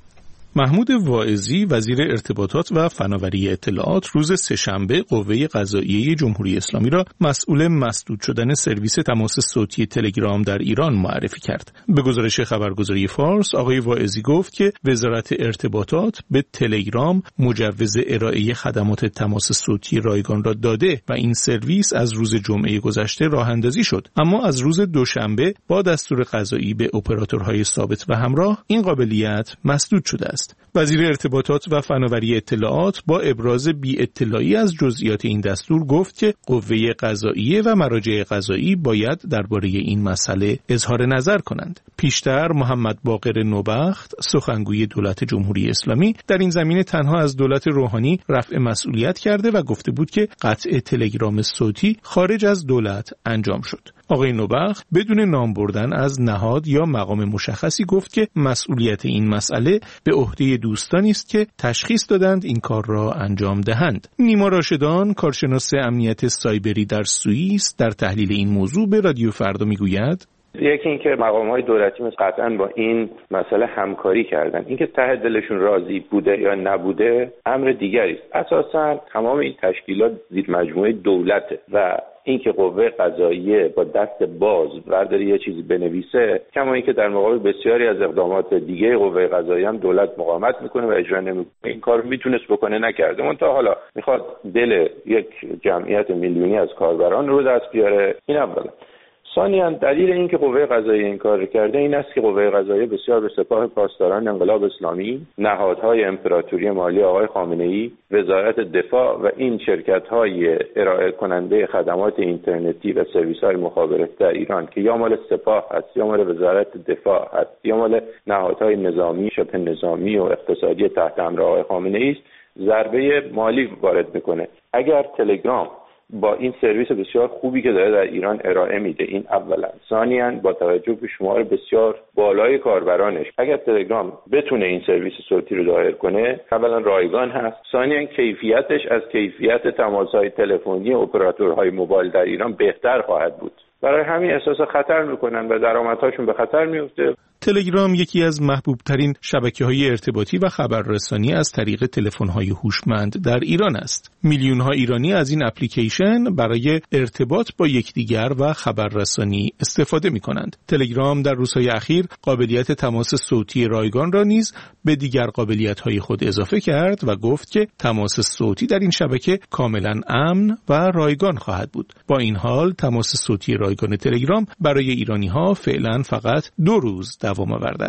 محمود واعظی وزیر ارتباطات و فناوری اطلاعات روز سه‌شنبه قوه قضاییه جمهوری اسلامی را مسئول مسدود شدن سرویس تماس صوتی تلگرام در ایران معرفی کرد. به گزارش خبرگزاری فارس، آقای واعظی گفت که وزارت ارتباطات به تلگرام مجوز ارائه خدمات تماس صوتی رایگان را داده و این سرویس از روز جمعه گذشته راه اندازی شد، اما از روز دوشنبه با دستور قضایی به اپراتورهای ثابت و همراه این قابلیت مسدود شده است. وزیر ارتباطات و فناوری اطلاعات با ابراز بی‌اطلاعی از جزئیات این دستور گفت که قوه قضاییه و مراجع قضایی باید درباره این مسئله اظهار نظر کنند. پیشتر محمد باقر نوبخت سخنگوی دولت جمهوری اسلامی در این زمینه تنها از دولت روحانی رفع مسئولیت کرده و گفته بود که قطع تلگرام صوتی خارج از دولت انجام شد. آقای نوبخت بدون نام بردن از نهاد یا مقام مشخصی گفت که مسئولیت این مسئله به عهده دوستانی است که تشخیص دادند این کار را انجام دهند. نیما راشدان کارشناس امنیت سایبری در سوئیس در تحلیل این موضوع به رادیو فردا میگوید: یکی این که مقام‌های دولتی مثل قطعاً با این مسئله همکاری کردن. اینکه ته دلشون راضی بوده یا نبوده امر دیگری است. اساساً تمام این تشکیلات زیر مجموعه دولته و اینکه قوه قضاییه با دست باز برداره یه چیزی بنویسه، کما اینکه در مقابل بسیاری از اقدامات دیگه قوه قضاییه هم دولت مقاومت میکنه و اجرا نمیکنه. این کارو میتونست بکنه نکرده. اون تا حالا میخواد دل یک جمعیت میلیونی از کاربران رو دست بیاره. این اولا. ثانیاً دلیل این که قوه قضاییه این کار کرده این است که قوه قضاییه بسیار به سپاه پاسداران انقلاب اسلامی، نهادهای امپراتوری مالی آقای خامنه‌ای، وزارت دفاع و این شرکت‌های ارائه کننده خدمات اینترنتی و سرویس‌های مخابراتی در ایران که یا مال سپاه هست یا مال وزارت دفاع هست یا مال نهادهای نظامی، شبه نظامی و اقتصادی تحت امر آقای خامنه‌ای است، ضربه مالی وارد می‌کنه. اگر تلگرام با این سرویس بسیار خوبی که داره در ایران ارائه میده، این اولا. ثانیاً با توجه به شمار بسیار بالای کاربرانش، اگر تلگرام بتونه این سرویس صوتی رو ظاهر کنه، اولا رایگان هست، ثانیاً کیفیتش از کیفیت تماس‌های تلفنی اپراتورهای موبایل در ایران بهتر خواهد بود. برای همین احساس خطر میکنن و درآمدهاشون به خطر میفته. تلگرام یکی از محبوب ترین شبکه‌های ارتباطی و خبررسانی از طریق تلفن‌های هوشمند در ایران است. میلیون‌ها ایرانی از این اپلیکیشن برای ارتباط با یکدیگر و خبررسانی استفاده می‌کنند. تلگرام در روزهای اخیر قابلیت تماس صوتی رایگان را نیز به دیگر قابلیت‌های خود اضافه کرد و گفت که تماس صوتی در این شبکه کاملاً امن و رایگان خواهد بود. با این حال تماس صوتی رایگان تلگرام برای ایرانی‌ها فعلاً فقط دو روز دوام آورده است.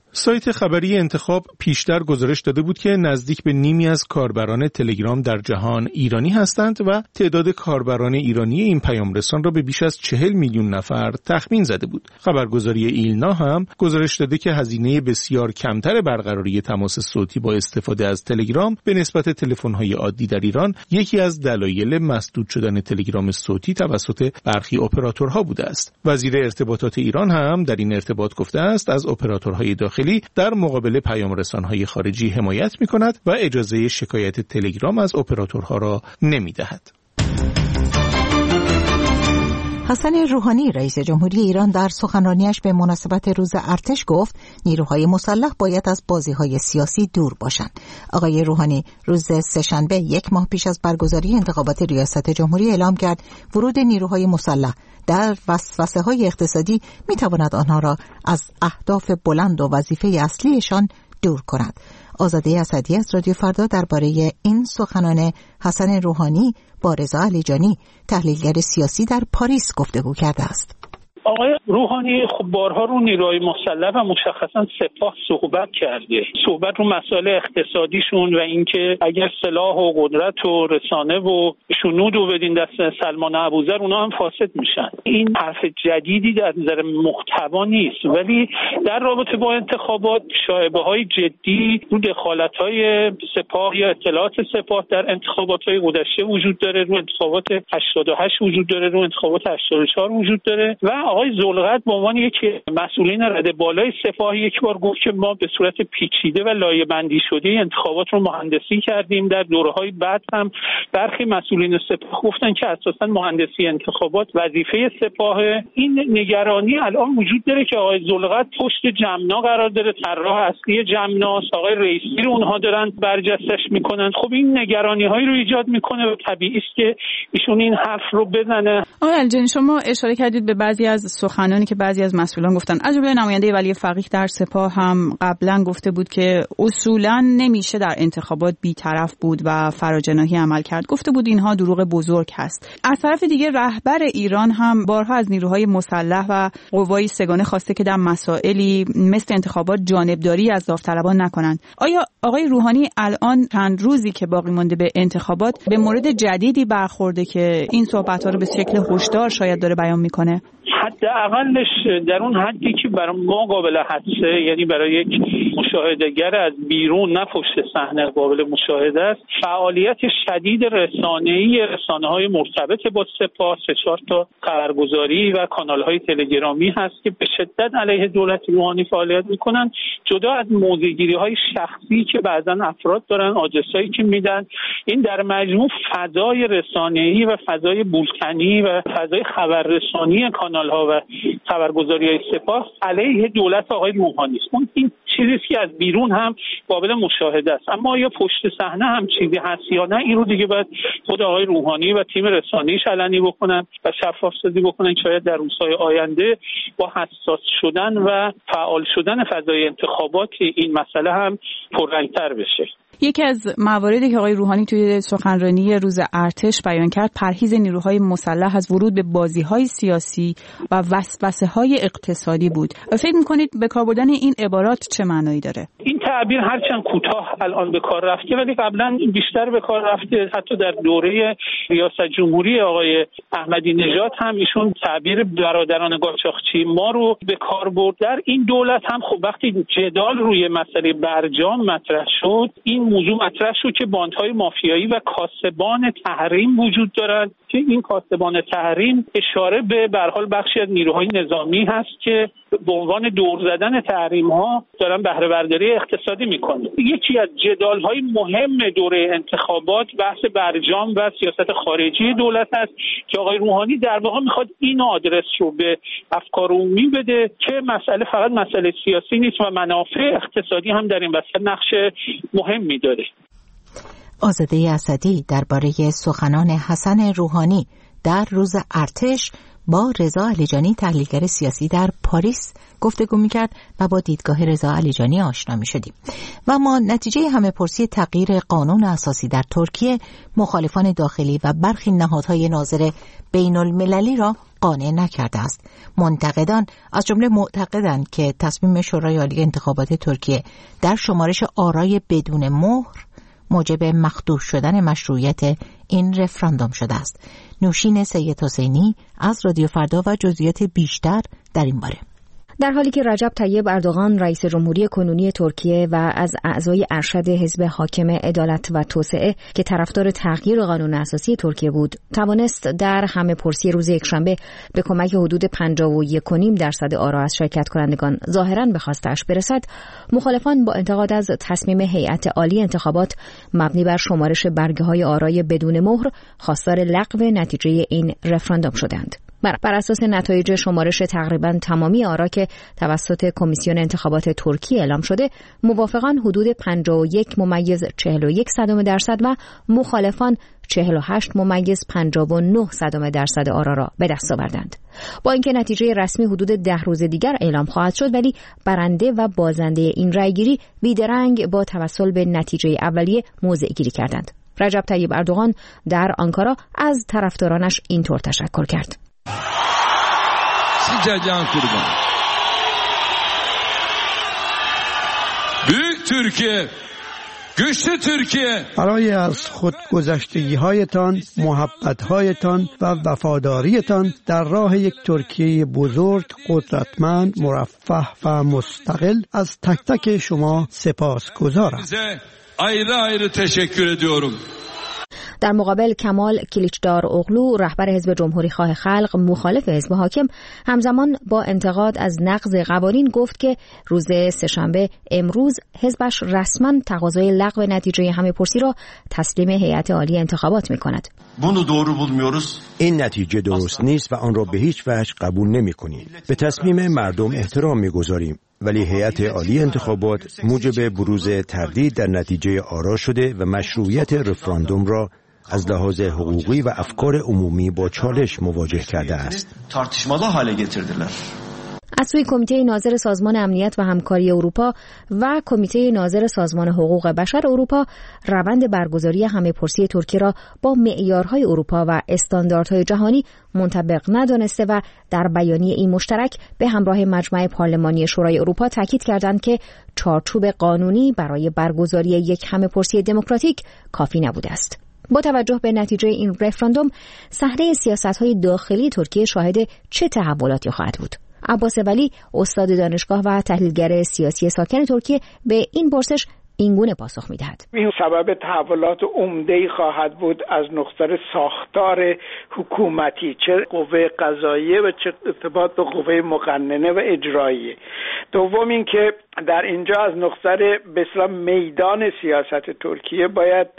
سایت خبری انتخاب پیشتر گزارش داده بود که نزدیک به نیمی از کاربران تلگرام در جهان ایرانی هستند و تعداد کاربران ایرانی این پیامرسان را به بیش از چهل میلیون نفر تخمین زده بود. خبرگزاری ایلنا هم گزارش داده که هزینه بسیار کمتر برقراری تماس صوتی با استفاده از تلگرام به نسبت تلفن‌های عادی در ایران یکی از دلایل مسدود شدن تلگرام صوتی توسط برخی اپراتورها بوده است. وزیر ارتباطات ایران هم در این ارتباط گفته است از اپراتورهای داخلی در مقابل پیام‌رسان‌های خارجی حمایت می‌کند و اجازه شکایت تلگرام از اپراتورها را نمی‌دهد. حسن روحانی رئیس جمهوری ایران در سخنرانیش به مناسبت روز ارتش گفت نیروهای مسلح باید از بازی‌های سیاسی دور باشند. آقای روحانی روز سه‌شنبه یک ماه پیش از برگزاری انتخابات ریاست جمهوری اعلام کرد ورود نیروهای مسلح در وسوسه‌های اقتصادی می‌تواند آنها را از اهداف بلند و وظیفه اصلیشان دور کند. آزاده اسدی از رادیو فردا درباره این سخنان حسن روحانی با رضا علیجانی تحلیلگر سیاسی در پاریس گفتگو کرده است. آقای روحانی خب بارها رو نیروهای مسلح و مشخصا سپاه صحبت کرده، صحبت رو مسائل اقتصادیشون و اینکه اگر سلاح و قدرت و رسانه و شنود رو بدین دست سلمان ابوذر اونا هم فاسد میشن. این حرف جدیدی در نظر محتوا نیست، ولی در رابطه با انتخابات شایبه های جدی رو دخالت های سپاه یا اطلاعات سپاه در انتخابات های گذشته وجود داره، رو انتخابات هشتاد و هشت وجود داره، رو انتخابات هشتاد و چهار وجود داره و آقای ذوالقرد به عنوان یک مسئولین رده بالای سپاه یک بار گفت که ما به صورت پیچیده و لایه‌بندی شده انتخابات رو مهندسی کردیم. در دوره‌های بعد هم برخی مسئولین سپاه گفتن که اساساً مهندسی انتخابات وظیفه سپاه. این نگرانی الان وجود داره که آقای ذوالقرد پشت جمنا قرار داره، طراح اصلی جمناست، آقای رئیسی رو اونها دارن برجستش میکنن. خب این نگرانی‌هایی رو ایجاد میکنه و طبیعی است که ایشون این حرف رو بزنه. آقای علیجانی شما اشاره کردید به بعضی از سخنانی که بعضی از مسئولان گفتن، از جمله نماینده ولی فقیه در سپاه هم قبلا گفته بود که اصولا نمیشه در انتخابات بی‌طرف بود و فراجناحی عمل کرد. گفته بود اینها دروغ بزرگ هست. از طرف دیگه رهبر ایران هم بارها از نیروهای مسلح و قوای سگانه خواسته که در مسائلی مثل انتخابات جانبداری از داوطلبان نکنند. آیا آقای روحانی الان چند روزی که باقی مونده به انتخابات به مورد جدیدی برخورده که این صحبت‌ها رو به شکل هشدار شاید داره بیان میکنه؟ حداقلش در اون حدی که برای ما قابل حدسه، یعنی برای یک مشاهدهگر از بیرون نه پشت صحنه قابل مشاهده است، فعالیت شدید رسانه‌ای رسانه‌های مرتبط با سپاه، سه چهار تا خبرگزاری و کانال‌های تلگرامی هست که به شدت علیه دولت روحانی فعالیت می‌کنن، جدا از موضع‌گیری‌های شخصی که بعضاً افراد دارن، آدرسایی که میدن. این در مجموع فضای رسانه‌ای و فضای بولتنی و فضای خبررسانی کانال ها و خبرگزاری‌های سپاه علیه دولت آقای روحانی است. اون این چیزی که از بیرون هم قابل مشاهده است، اما یا پشت صحنه هم چیزی هست یا نه، این رو دیگه باید خود آقای روحانی و تیم رسانه‌ایش علنی بکنن و شفاف سازی بکنن. شاید در روزهای آینده با حساس شدن و فعال شدن فضای انتخابات این مسئله هم پررنگ‌تر بشه. یکی از مواردی که آقای روحانی توی سخنرانی روز ارتش بیان کرد پرهیز نیروهای مسلح از ورود به بازی‌های سیاسی و وسوسه‌های اقتصادی بود. فکر می‌کنید به کار بردن این عبارات چه معنایی داره؟ این تعبیر هرچند کوتاه الان به کار رفته ولی قبلا بیشتر به کار رفته. حتی در دوره ریاست جمهوری آقای احمدی نژاد هم ایشون تعبیر برادران قاچاقچی ما رو به کار برد. در این دولت هم خب وقتی جدال روی مسئله برجام مطرح شد، این موضوع مطرح شد که باندهای مافیایی و کاسبان تحریم وجود دارند که این کاسبان تحریم اشاره به به هر حال بخشی از نیروهای نظامی هست که به عنوان دور زدن تحریم ها دارن بهره برداری اقتصادی میکنه. یکی از جدال های مهم دوره انتخابات بحث برجام و سیاست خارجی دولت است که آقای روحانی در واقع میخواد این آدرس رو به افکار عمومی بده که مسئله فقط مسئله سیاسی نیست و منافع اقتصادی هم در این وسط نقش مهمی داره. آزاده اسدی درباره سخنان حسن روحانی در روز ارتش با رضا علیجانی تحلیلگر سیاسی در پاریس گفتگو می‌کرد و با دیدگاه رضا علیجانی آشنا می‌شدیم. و ما نتیجه همه پرسی تغییر قانون اساسی در ترکیه مخالفان داخلی و برخی نهادهای ناظر بین المللی را قانع نکرده است. منتقدان از جمله معتقدند که تصمیم شورای عالی انتخابات ترکیه در شمارش آرای بدون مهر موجب مخدوش شدن مشروعیت این رفراندوم شده است. نوشین سید حسینی از رادیو فردا و جزئیات بیشتر در این باره. در حالی که رجب طیب اردوغان رئیس جمهوری کنونی ترکیه و از اعضای ارشد حزب حاکم عدالت و توسعه که طرفدار تغییر قانون اساسی ترکیه بود، توانست در همه پرسی روز یکشنبه به کمک حدود پنجاه و یک و نیم درصد آرا از شرکت کنندگان ظاهراً به خواستش برسد، مخالفان با انتقاد از تصمیم هیئت عالی انتخابات مبنی بر شمارش برگه‌های آرای بدون مهر خواستار لغو نتیجه این رفراندوم شدند. بر اساس نتایج شمارش تقریباً تمامی آرا که توسط کمیسیون انتخابات ترکیه اعلام شده، موافقان حدود پنجاه و یک ممیز چهل و یک صدم درصد و مخالفان چهل و هشت ممیز پنجاه و نه صدم درصد آرا را به دست آوردند. با اینکه نتیجه رسمی حدود ده روز دیگر اعلام خواهد شد، ولی برنده و بازنده این رأیگیری بیدرنگ با توسل به نتیجه اولیه موضع گیری کردند. رجب طیب اردوغان در آنکارا از طرفدارانش اینطور تشکر کرد: Can kurban. Büyük Türkiye, güçlü Türkiye. برای از خودگذشتگی‌هایتان، محبت‌هایتان و وفاداریتان در راه یک ترکیه بزرگ، قدرتمند، مرفه و مستقل از تک تک شما سپاسگزارم. Size ayrı ayrı teşekkür ediyorum. در مقابل کمال کلیچدار اوغلو، رهبر حزب جمهوری خواه خلق مخالف حزب حاکم، همزمان با انتقاد از نقض قوانین گفت که روز سه‌شنبه امروز حزبش رسما تقاضای لغو نتیجه همه پرسی را تسلیم هیئت عالی انتخابات می‌کند. این نتیجه درست نیست و آن را به هیچ وجه قبول نمی‌کنیم. به تصمیم مردم احترام می‌گذاریم، ولی هیئت عالی انتخابات موجب بروز تردید در نتیجه آرا شده و مشروعیت رفراندوم را از لحاظ حقوقی و افکار عمومی با چالش مواجه کرده است. از سوی کمیته ناظر سازمان امنیت و همکاری اروپا و کمیته ناظر سازمان حقوق بشر اروپا روند برگزاری همه پرسی ترکیه را با معیارهای اروپا و استانداردهای جهانی منطبق ندانسته و در بیانیه این مشترک به همراه مجمع پارلمانی شورای اروپا تاکید کردند که چارچوب قانونی برای برگزاری یک همه پرسی دموکراتیک کافی نبوده است. با توجه به نتیجه این رفراندوم، صحنه سیاست‌های داخلی ترکیه شاهد چه تحولاتی خواهد بود؟ عباس ولی، استاد دانشگاه و تحلیلگر سیاسی ساکن ترکیه، به این پرسش اینگونه پاسخ می‌دهد: این سبب تحولات عمده‌ای خواهد بود از نظر ساختار حکومتی، چه قوه قضاییه و چه ارتباط به قوه مقننه و اجراییه. دوم اینکه در اینجا از نظر به اصطلاح میدان سیاست ترکیه باید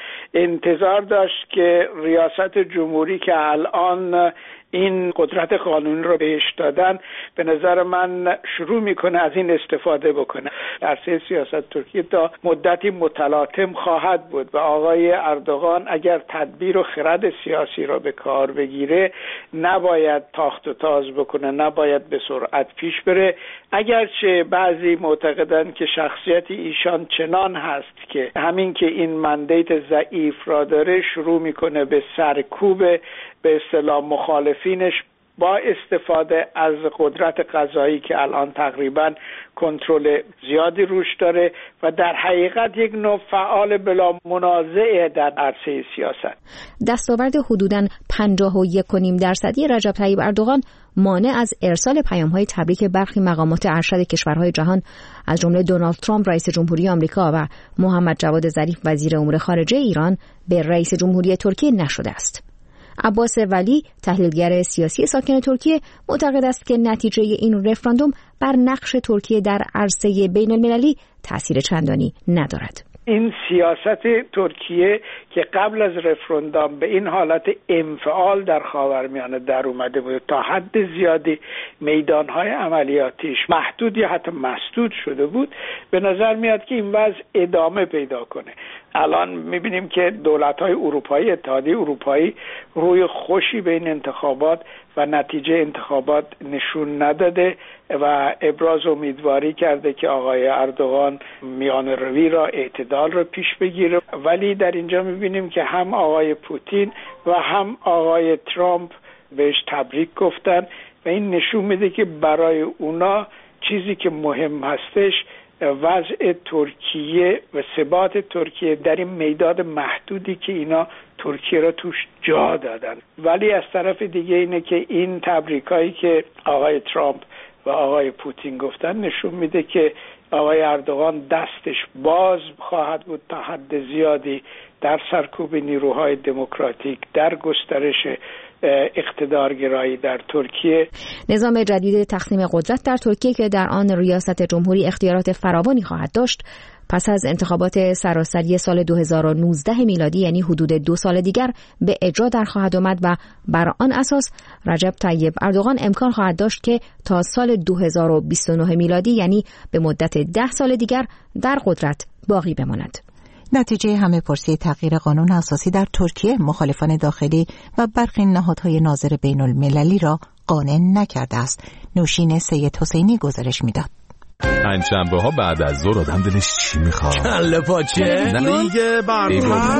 انتظار داشت که ریاست جمهوری که الان این قدرت قانونی رو بهش دادن، به نظر من شروع میکنه از این استفاده بکنه. عرصه سیاست ترکیه تا مدتی متلاطم خواهد بود و آقای اردوغان اگر تدبیر و خرد سیاسی رو به کار بگیره نباید تاخت و تاز بکنه، نباید به سرعت پیش بره. اگرچه بعضی معتقدن که شخصیت ایشان چنان هست که همین که این مندیت ضعیف را داره شروع میکنه به سرکوب به اصطلاح مخالفینش با استفاده از قدرت قضایی که الان تقریبا کنترل زیادی روش داره و در حقیقت یک نوع فعال بلا منازعه در عرصه سیاست. دستاورد حدوداً پنجاه و یک و نیم درصدی رجب طیب اردوغان مانع از ارسال پیام‌های تبریک برخی مقامات ارشد کشورهای جهان از جمله دونالد ترامپ رئیس جمهوری آمریکا و محمد جواد ظریف وزیر امور خارجه ایران به رئیس جمهوری ترکیه نشده است. عباس ولی، تحلیلگر سیاسی ساکن ترکیه، معتقد است که نتیجه این رفراندوم بر نقش ترکیه در عرصه بین المللی تأثیر چندانی ندارد. این سیاست ترکیه که قبل از رفراندوم به این حالت انفعال در خاورمیانه در اومده بود، تا حد زیادی میدانهای عملیاتیش محدود یا حتی مسدود شده بود، به نظر میاد که این وضع ادامه پیدا کنه. الان میبینیم که دولت‌های اروپایی، اتحادیه اروپایی روی خوشی به این انتخابات و نتیجه انتخابات نشون نداده و ابراز امیدواری کرده که آقای اردوغان میان روی را، اعتدال را پیش بگیره. ولی در اینجا میبینیم که هم آقای پوتین و هم آقای ترامپ بهش تبریک گفتن و این نشون میده که برای اونا چیزی که مهم هستش وضع ترکیه و ثبات ترکیه در این میدان محدودی که اینا ترکیه را توش جا دادن. ولی از طرف دیگه اینه که این تبریکایی که آقای ترامپ و آقای پوتین گفتن نشون میده که آقای اردوغان دستش باز خواهد بود تا حد زیادی در سرکوب نیروهای دموکراتیک، در گسترش اقتدارگرایی در ترکیه. نظام جدید تقسیم قدرت در ترکیه که در آن ریاست جمهوری اختیارات فراوانی خواهد داشت، پس از انتخابات سراسری سال دو هزار و نوزده میلادی، یعنی حدود دو سال دیگر، به اجرا در خواهد آمد و بر آن اساس رجب طیب اردوغان امکان خواهد داشت که تا سال دو هزار و بیست و نه میلادی، یعنی به مدت ده سال دیگر، در قدرت باقی بماند. نتیجه همه پرسی تغییر قانون اساسی در ترکیه مخالفان داخلی و برخی نهادهای ناظر بین المللی را قانع نکرده است. نوشین سید حسینی گزارش میداد. پنجشنبه ها بعد از ظهر آدم دلش چی میخواد؟ کله پاچه؟ نه دیگه برنامه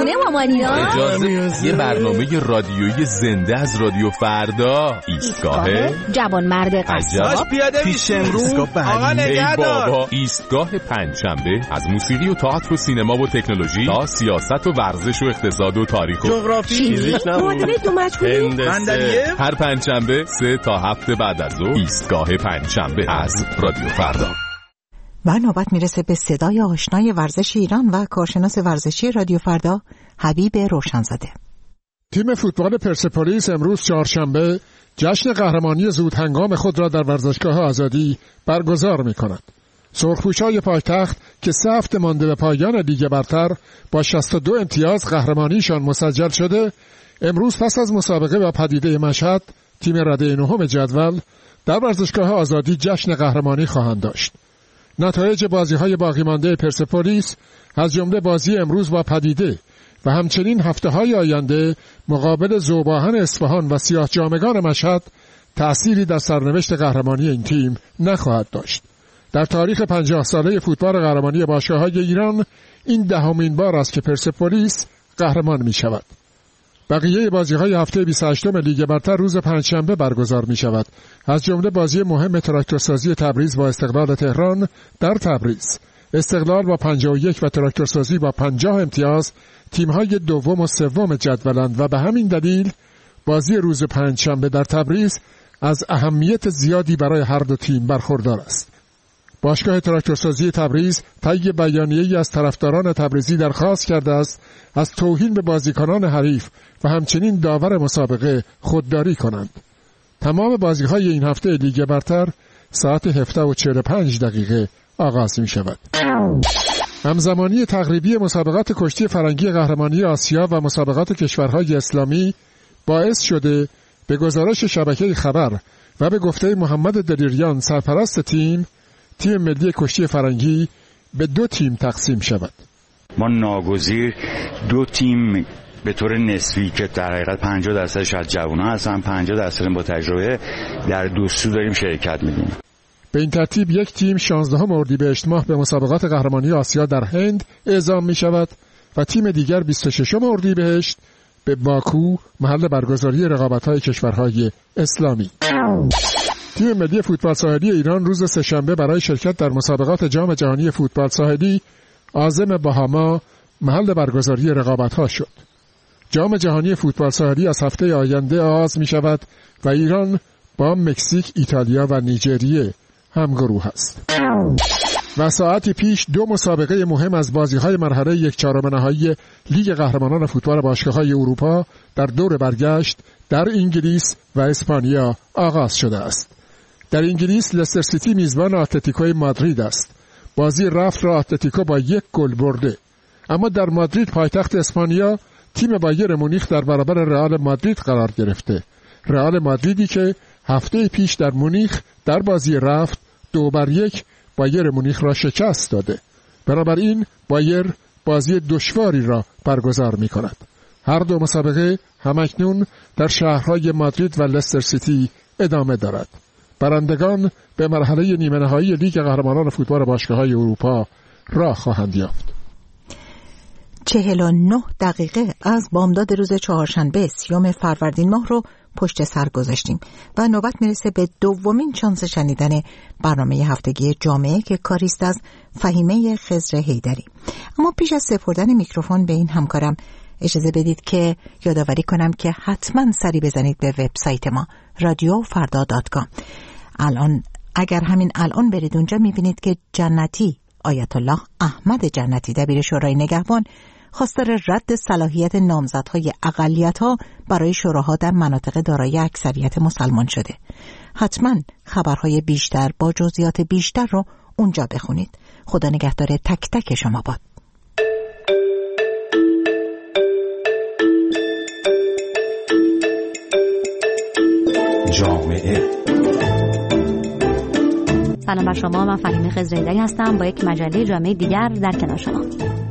اجازه یه برنامه رادیویی زنده از رادیو فردا. ایستگاه جوان مرد قصاب پیاده میشه امروز. آقا نگهدار. بابا ایستگاه پنجشنبه از موسیقی و تئاتر و سینما و تکنولوژی تا سیاست و ورزش و اقتصاد و تاریخ و جغرافی. معادله دو مجهولی. هر پنجشنبه سه تا هفت بعد از ظهر ایستگاه پنجشنبه از رادیو فردا. و نوبت میرسه به صدای آشنای ورزش ایران و کارشناس ورزشی رادیو فردا حبیب روشنزاده. تیم فوتبال پرسپولیس امروز چهارشنبه جشن قهرمانی زود هنگام خود را در ورزشگاه آزادی برگزار می‌کند. سرخپوشای پایتخت که سه هفته مانده به پایان لیگ برتر با شصت و دو امتیاز قهرمانیشان مسجل شده، امروز پس از مسابقه با پدیده مشهد، تیم رده نهم جدول در ورزشگاه آزادی جشن قهرمانی خواهند داشت. نتایج بازی‌های باقی مانده پرسپولیس از جمله بازی امروز با پدیده و همچنین هفته‌های آینده مقابل ذوباهن اصفهان و سیاه جامگان مشهد تأثیری در سرنوشت قهرمانی این تیم نخواهد داشت. در تاریخ پنجاه ساله فوتبال قهرمانی باشگاه‌های ایران این دهمین بار است که پرسپولیس قهرمان می‌شود. بقیه بازی‌های هفته بیست و هشتم لیگ برتر روز پنجشنبه برگزار می‌شود. از جمله بازی مهم تراکتورسازی تبریز با استقلال تهران در تبریز. استقلال با پنجاه و یک و تراکتورسازی با پنجاه امتیاز تیم‌های دوم و سوم جدولند و به همین دلیل بازی روز پنجشنبه در تبریز از اهمیت زیادی برای هر دو تیم برخوردار است. باشگاه تراکتورسازی تبریز طی بیانیه‌ای از طرفداران تبریزی درخواست کرده است از توهین به بازیکنان حریف و همچنین داور مسابقه خودداری کنند. تمام بازی‌های این هفته لیگ برتر ساعت هفده و چهل و پنج دقیقه آغاز می‌شود. همزمانی تقریبی مسابقات کشتی فرنگی قهرمانی آسیا و مسابقات کشورهای اسلامی باعث شده به گزارش شبکه خبر و به گفته محمد دلیریان سرپرست تیم، تیم ملی کشتی فرنگی به دو تیم تقسیم شود. ما ناگزیر دو تیم به طور نسبی که در حقیقت پنجاه درصدش از جوان‌ها هستن، پنجاه درصد با تجربه، در دو سو داریم شرکت می‌کنیم. به این ترتیب یک تیم شانزدهم اردیبهشت ماه به مسابقات قهرمانی آسیا در هند اعزام می‌شود و تیم دیگر بیست و ششم اردیبهشت به باکو، محل برگزاری رقابت‌های کشورهای اسلامی. تیم ملی فوتبال ساحلی ایران روز سه‌شنبه برای شرکت در مسابقات جام جهانی فوتبال ساحلی عازم باهاما، محل برگزاری رقابت‌ها شد. جام جهانی فوتبال ساحلی از هفته آینده آغاز می‌شود و ایران با مکزیک، ایتالیا و نیجریه همگروه است. و ساعتی پیش دو مسابقه مهم از بازی‌های مرحله یک چهارم نهایی لیگ قهرمانان فوتبال باشگاه‌های اروپا در دور برگشت در انگلیس و اسپانیا آغاز شده است. در انگلیس لستر سیتی میزبان اتلتیکو مادرید است. بازی رفت را اتلتیکو با یک گل برده. اما در مادرید پایتخت اسپانیا تیم بایر مونیخ در برابر رئال مادرید قرار گرفته. رئال مادریدی که هفته پیش در مونیخ در بازی رفت دو بر یک بایر مونیخ را شکست داده. بنابراین بایر بازی دشواری را برگزار می کند. هر دو مسابقه همکنون در شهرهای مادرید و لستر سیتی ادامه دارد. برندگان به مرحله نیمه نهایی لیگ قهرمانان فوتبال باشگاه‌های اروپا راه خواهند یافت. چهل و نه دقیقه از بامداد روز چهارشنبه سیوم فروردین ماه رو پشت سر گذاشتیم و نوبت میرسه به دومین شانس شنیدن برنامه هفتگی جامعه که کاریست از فهیمه خضر حیدری. اما پیش از سپردن میکروفون به این همکارم اجازه بدید که یادآوری کنم که حتما سری بزنید به وبسایت ما رادیو فردا دات کام. الان اگر همین الان برید اونجا میبینید که جنتی آیت الله احمد جنتی دبیر شورای نگهبان خواستار رد صلاحیت نامزدهای اقلیت‌ها برای شوراها در مناطق دارای اکثریت مسلمان شده. حتما خبرهای بیشتر با جزئیات بیشتر رو اونجا بخونید. خدا نگهدار تک تک شما باد. جامعه. سلام بر شما، من فهیمه خضر حیدری هستم با یک مجله جامعه دیگر در کنار شما.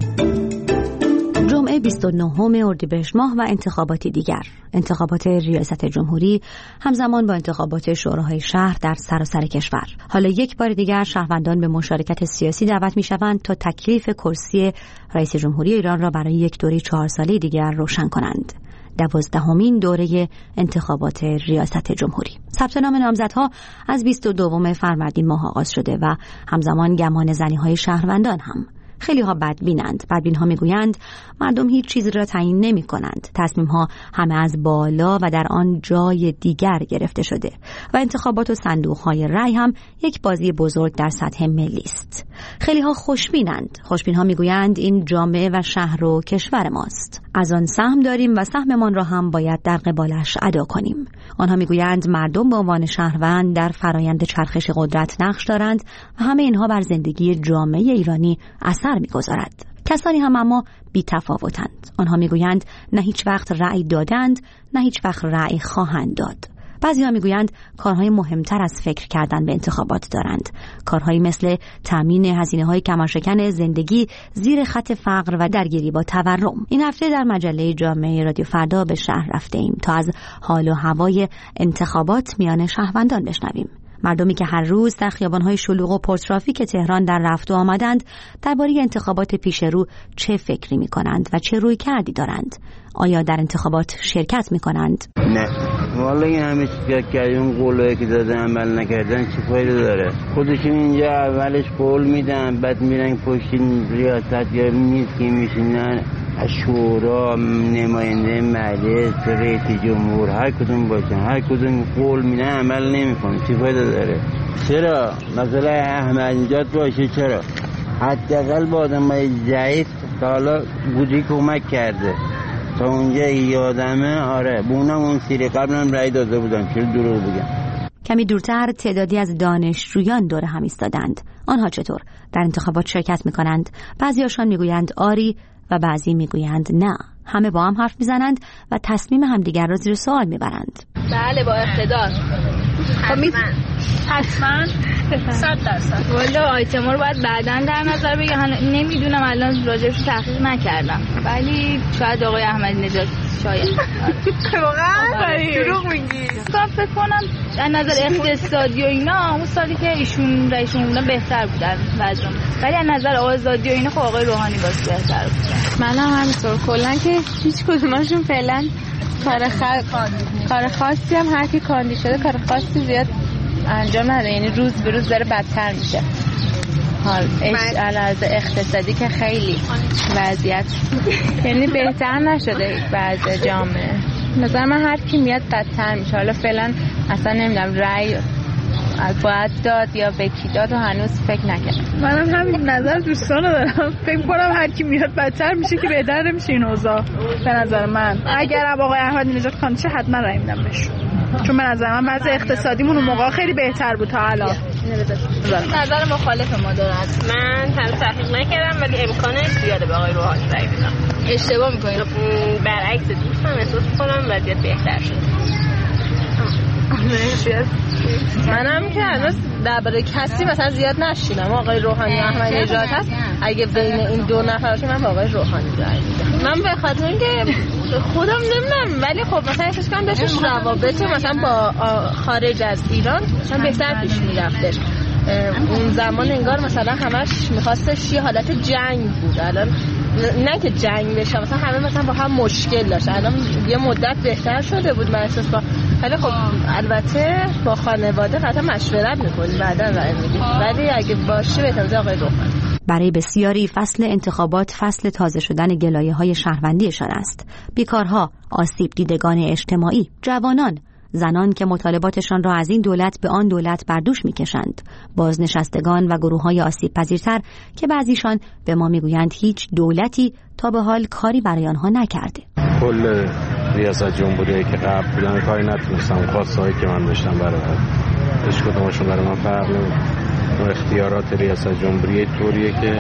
جمعه بیست و نهم اردیبهشت ماه و انتخاباتی دیگر، انتخابات ریاست جمهوری همزمان با انتخابات شوراهای شهر در سراسر کشور. حالا یک بار دیگر شهروندان به مشارکت سیاسی دعوت می‌شوند تا تکلیف کرسی رئیس جمهوری ایران را برای یک دوره چهار ساله دیگر روشن کنند. دوازدهمین دوره انتخابات ریاست جمهوری. ثبت نام نامزدها از بیست و دوم فروردین ماه آغاز شده و همزمان گمان زنی‌های شهروندان هم. خیلی ها بدبینند. بدبین ها میگویند مردم هیچ چیزی را تعیین نمی کنند. تصمیم ها همه از بالا و در آن جای دیگر گرفته شده و انتخابات و صندوق های رای هم یک بازی بزرگ در سطح ملی است. خیلی ها خوشبینند. خوشبین ها میگویند این جامعه و شهر و کشور ماست. از آن سهم داریم و سهممان را هم باید در قبالش ادا کنیم. آنها میگویند مردم به عنوان شهروند در فرایند چرخش قدرت نقش دارند و همه اینها بر زندگی جامعه ایرانی اثر میگذارد. کسانی هم اما بی تفاوتند. آنها میگویند نه هیچ وقت رأی دادند، نه هیچ وقت رأی خواهند داد. بعضی‌ها میگویند کارهای مهمتر از فکر کردن به انتخابات دارند. کارهایی مثل تامین هزینه‌های کمرشکن زندگی زیر خط فقر و درگیری با تورم. این هفته در مجله جامعه رادیو فردا به شهر رفته‌ایم تا از حال و هوای انتخابات میان شهروندان بشنویم. مردمی که هر روز در خیابان‌های شلوغ و پرترافیک تهران در رفت و آمدند درباره انتخابات پیش رو چه فکری می‌کنند و چه رویکردی دارند؟ آیا در انتخابات شرکت می‌کنند؟ نه. والا این همه چیزا که اون قولایی که دادن عمل نکردن چه فایده داره؟ خودشون اینجا اولش قول میدن بعد میرن پشت ریاست یا میز که میشینن شورا، نماینده مجلس، رئیس جمهور هر کدوم باشن هر کدوم قول میدن عمل نمیکنه. چه فایده داره؟ چرا؟ مثلا احمد نژاد باشه چرا؟ حداقل با آدمای ضعیف تا حالا بودی کمک کرده تا اونجا یادمه. آره بونم اون سری قبلم رای داده بودم، چرا دروغ بگم؟ کمی دورتر تعدادی از دانشجویان دور هم ایستادند. آنها چطور در انتخابات شرکت میکنند؟ بعضیاشان میگویند آری و بعضی میگویند نه. همه با هم حرف میزنند و تصمیم همدیگر را زیر سوال میبرند. بله با اقتدار. حتما حتما صد درصد. والا آیتما رو باید بعداً در نظر بگیرم. نمیدونم الان راجعش تحقیق نکردم ولی شاید آقای احمدی نژاد شاید. واقعا دروغ میگی؟ من فکر کنم از نظر اقتصادی و اینا اون سالی که ایشون رئیس جمهور بهتر بودن وضعم، ولی از نظر آزادی و اینا خب آقای روحانی باز بهتر بودن. منم همینطور. کلا که هیچ کدومشون فعلا کار خاص کار خاصی هم هر کی کاندید شده کار خاصی زیاد انجام نده، یعنی روز به روز داره بدتر میشه. حال از اقتصادی که خیلی وضعیت یعنی بهتر نشده بعض جامعه. مثلا من هر کی میاد بدتر میشه. حالا فعلا اصلا نمیدونم رأی باید داد یا به کی داد و هنوز فکر نکردم. منم همین نظر دوستانو دارم. فکر کنم هر کی میاد بدتر میشه که بهتر نمیشه این اوضاع. به نظر من اگر آقای احمدی نژاد کاندید شه حتما رأی میدم بهش، چون به نظر من وضع اقتصادیمون اون موقع خیلی بهتر بود تا الان. نظر مخالف ما دارد. من هنوز تحقیق نکردم ولی امکانش زیاده به آقای روحانی رأی بدم. اشتباه میکنید. برعکس دوستم احساس میکنم وضعیت بهتر شده. منم که هنوز درباره کسی مثلا زیاد نشینم. آقای روحانی و احمدی نژاد هست، اگه بین این دو نفر من با آقای روحانی رای میدم. من به خاطر اینکه خودم نمیدونم، ولی خب مثلا احساس کنم داشتش روابط مثلا با خارج از ایران مثلا بهتر پیش میرفتش. اون زمان انگار مثلا همش میخواستش یه حالت جنگ بود. الان نه که جنگ بشه، مثلا همه مثلا با هم مشکل داشت. الان یه مدت بهتر شده بود من احساس با. ولی خب البته با خانواده قطعا مشورت میکنیم بعدا رای میدیم، ولی اگه باشه بهتره آقای روحانی. برای بسیاری فصل انتخابات فصل تازه شدن گلایه‌های شهروندیشان است. بیکارها، آسیب دیدگان اجتماعی، جوانان، زنان که مطالباتشان را از این دولت به آن دولت بر دوش می‌کشند، بازنشستگان و گروه‌های آسیب پذیرتر که بعضیشان به ما میگویند هیچ دولتی تا به حال کاری برای آنها نکرده. کل ریاست جمهوری که قبل بودن کاری نتونستم، خواستهایی که من داشتم برای هیچ کدومشون برای من فرق نمی‌کنه. اختیارات ریاست جمهوری طوریه که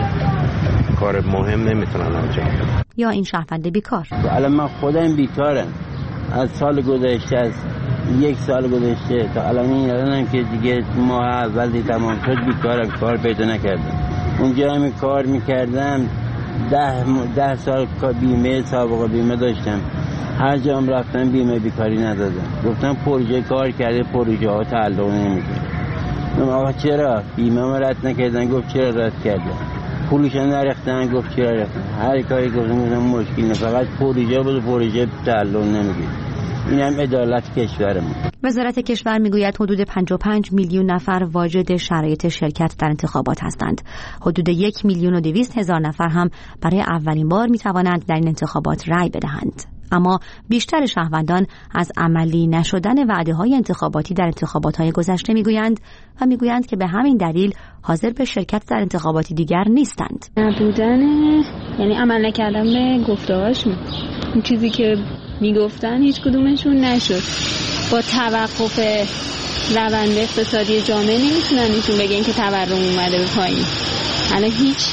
کار مهم نمیتونن انجام بدن. یا این شهروند بیکار. الان من خودم بیکارم. از سال گذشته، از یک سال گذشته تا الان این الانم که دیگه ماه اول دی تمام شد بیکارم، کار پیدا نکردم. اونجا هم کار میکردم، ده, ده سال بیمه سابقه بیمه داشتم. هر جا هم رفتم بیمه بیکاری ندادم. گفتم پروژه کار کرده، پروژه ها تعلق نمیکنه. آقا چرا بیمه ما رد نکردن؟ گفت چرا رد کردن؟ پولش نرفتن؟ گفت چرا رفتن؟ هر کاری گفتم مشکل نه، فقط پروژه بود، پروژه تعلق نمیگیره. این هم عدالت کشورمون. وزارت کشور میگوید حدود پنجاه و پنج میلیون نفر واجد شرایط شرکت در انتخابات هستند. حدود یک میلیون و دویست هزار نفر هم برای اولین بار میتوانند در این انتخابات رأی بدهند. اما بیشتر شهروندان از عملی نشدن وعده‌های انتخاباتی در انتخابات‌های گذشته میگویند و میگویند که به همین دلیل حاضر به شرکت در انتخاباتی دیگر نیستند. نبودن یعنی عمل نکردن به گفته‌هاشون. اون چیزی که میگفتن هیچ کدومشون نشد. با توقف روند اقتصادی جامعه نمیتونن ایشون بگن که تورم اومده به پایین. الان هیچ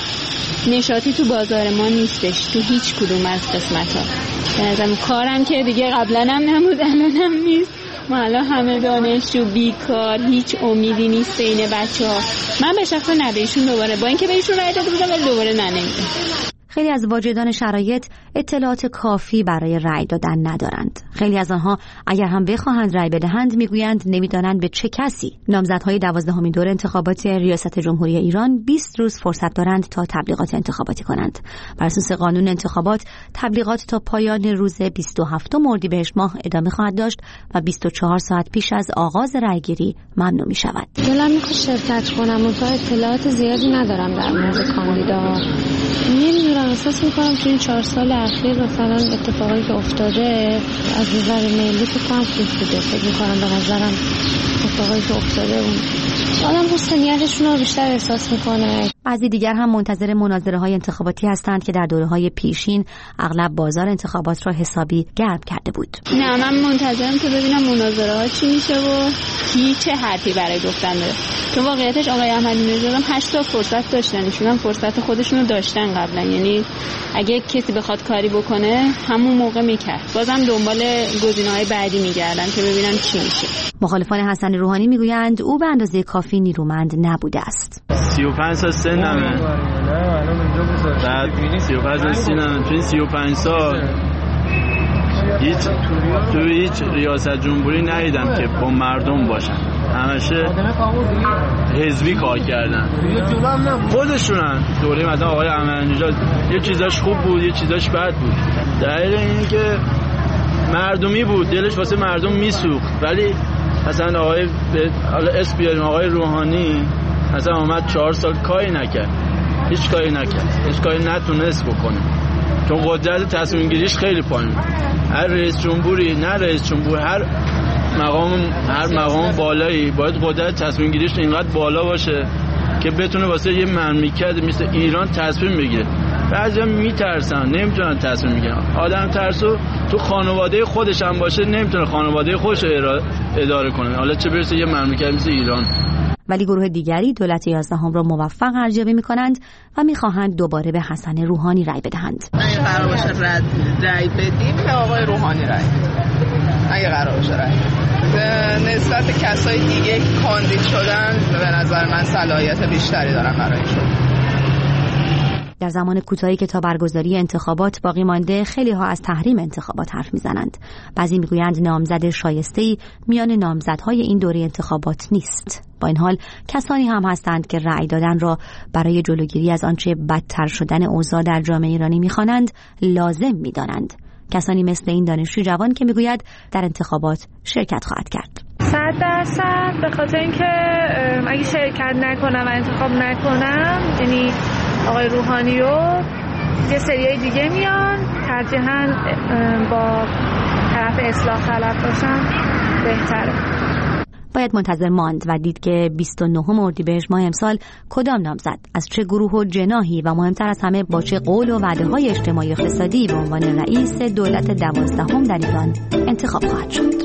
نشاطی تو بازار ما نیستش، تو هیچ کدوم از قسمت‌ها. یعنی کارم که دیگه قبلا هم نبود، الانم نیست. ما الان همه دانشجو بیکار، هیچ امیدی نیست بین بچه‌ها. من به شخص نه بهشون دوباره با اینکه بهشون رای داده بودم ولی دوباره نه نمیدم. خیلی از واجدان شرایط اطلاعات کافی برای رأی دادن ندارند. خیلی از آنها اگر هم بخواهند رأی بدهند میگویند نمیدانند به چه کسی. نامزدهای دوازدهمین دور انتخابات ریاست جمهوری ایران بیست روز فرصت دارند تا تبلیغات انتخاباتی کنند. بر اساس قانون انتخابات تبلیغات تا پایان روز بیست و هفتم اردیبهشت ماه ادامه خواهد داشت و بیست و چهار ساعت پیش از آغاز رأیگیری ممنوع می شود. دلم میخواد شرکت کنم و اطلاعات زیادی ندارم در مورد کاندیداها. نمیدونم، احساس میکنم تو این چهار سال اخیر مثلا اتفاقی که افتاده از نظر ملی فکر کنم خوب بوده. فکر میکنم به نظرم اتفاقی که افتاده اون آدم حسنیتشون رو بیشتر احساس میکنه. بعضی دیگر هم منتظر مناظره های انتخاباتی هستند که در دوره های پیشین اغلب بازار انتخابات را حسابی گرم کرده بود. نه، من منتظرم که ببینم مناظره ها چی میشه و هیچ حرفی برای گفتن داره. تو واقعیتش آقای احمدی نژاد هم هشت تا فرصت داشتن، ایشون هم فرصت خودشون رو داشتن قبلا. یعنی اگه کسی بخواد کاری بکنه همون موقع میکرد. بازم دنبال گزینه‌های بعدی میگردن که ببینم چی میشه. مخالفان حسن روحانی میگویند او به اندازه کافی نیرومند نبوده است. سی و پنج سال سنمه. بعد سی و پنج سال سنمه. تو این سی و پنج سال هیچ تو هیچ ریاست جمهوری ندیدم که با مردم باشن. همشه حزبی کار کردن. خودشونن. دوره مثلا آقای احمدی نژاد یه چیزاش خوب بود، یه چیزاش بد بود. دلیل اینه که مردمی بود، دلش واسه مردم میسوخت. ولی مثلا آقای حالا اسم بیاریم آقای روحانی مثلا اومد چهار سال کاری نکرد، هیچ کاری نکرد، هیچ کاری نتونست بکنه چون قدرت تصمیم گیریش خیلی پایین. هر رئیس جمهوری نه رئیس جمهور هر مقام هر مقام بالایی باید قدرت تصمیم گیریش اینقدر بالا باشه که بتونه واسه یه مملکت مثل ایران تصمیم بگیره. بعضیا میترسن نمیتونن تصمیم بگیرن. آدم ترسو تو خانواده خودش هم باشه نمیتونه خانواده خودش رو اداره کنه، حالا چه برسه یه مملکت مثل ایران. ولی گروه دیگری دولت یازدهم را موفق ارزیابی می‌کنند و می‌خواهند دوباره به حسن روحانی رأی بدهند. اگه قرار باشه رأی بدیم به آقای روحانی رأی بدیم. اگه قرار باشه رأی نسبت کسای دیگه که کاندید شدن به نظر من صلاحیت بیشتری دارن برای شدن. در زمان کوتاهی که تا برگزاری انتخابات باقی مانده، خیلی ها از تحریم انتخابات حرف میزنند. بعضی میگویند نامزد شایسته‌ای میان نامزدهای این دوره انتخابات نیست. با این حال کسانی هم هستند که رأی دادن را برای جلوگیری از آنچه بدتر شدن اوضاع در جامعه ایرانی میخوانند لازم میدانند. کسانی مثل این دانشجو جوان که میگوید در انتخابات شرکت خواهد کرد. صد درصد به خاطر اینکه اگه شرکت نکنم و انتخاب نکنم، یعنی آقای روحانی و یه سریای دیگه میان، ترجیحاً با طرف اصلاح طلب باشم بهتره. باید منتظر ماند و دید که بیست و نهم اردیبهشت ماه امسال کدام نامزد از چه گروه و جناحی و مهمتر از همه با چه قول و وعده‌های اجتماعی اقتصادی به عنوان رئیس دولت دوازدهم در ایران انتخاب خواهد شد.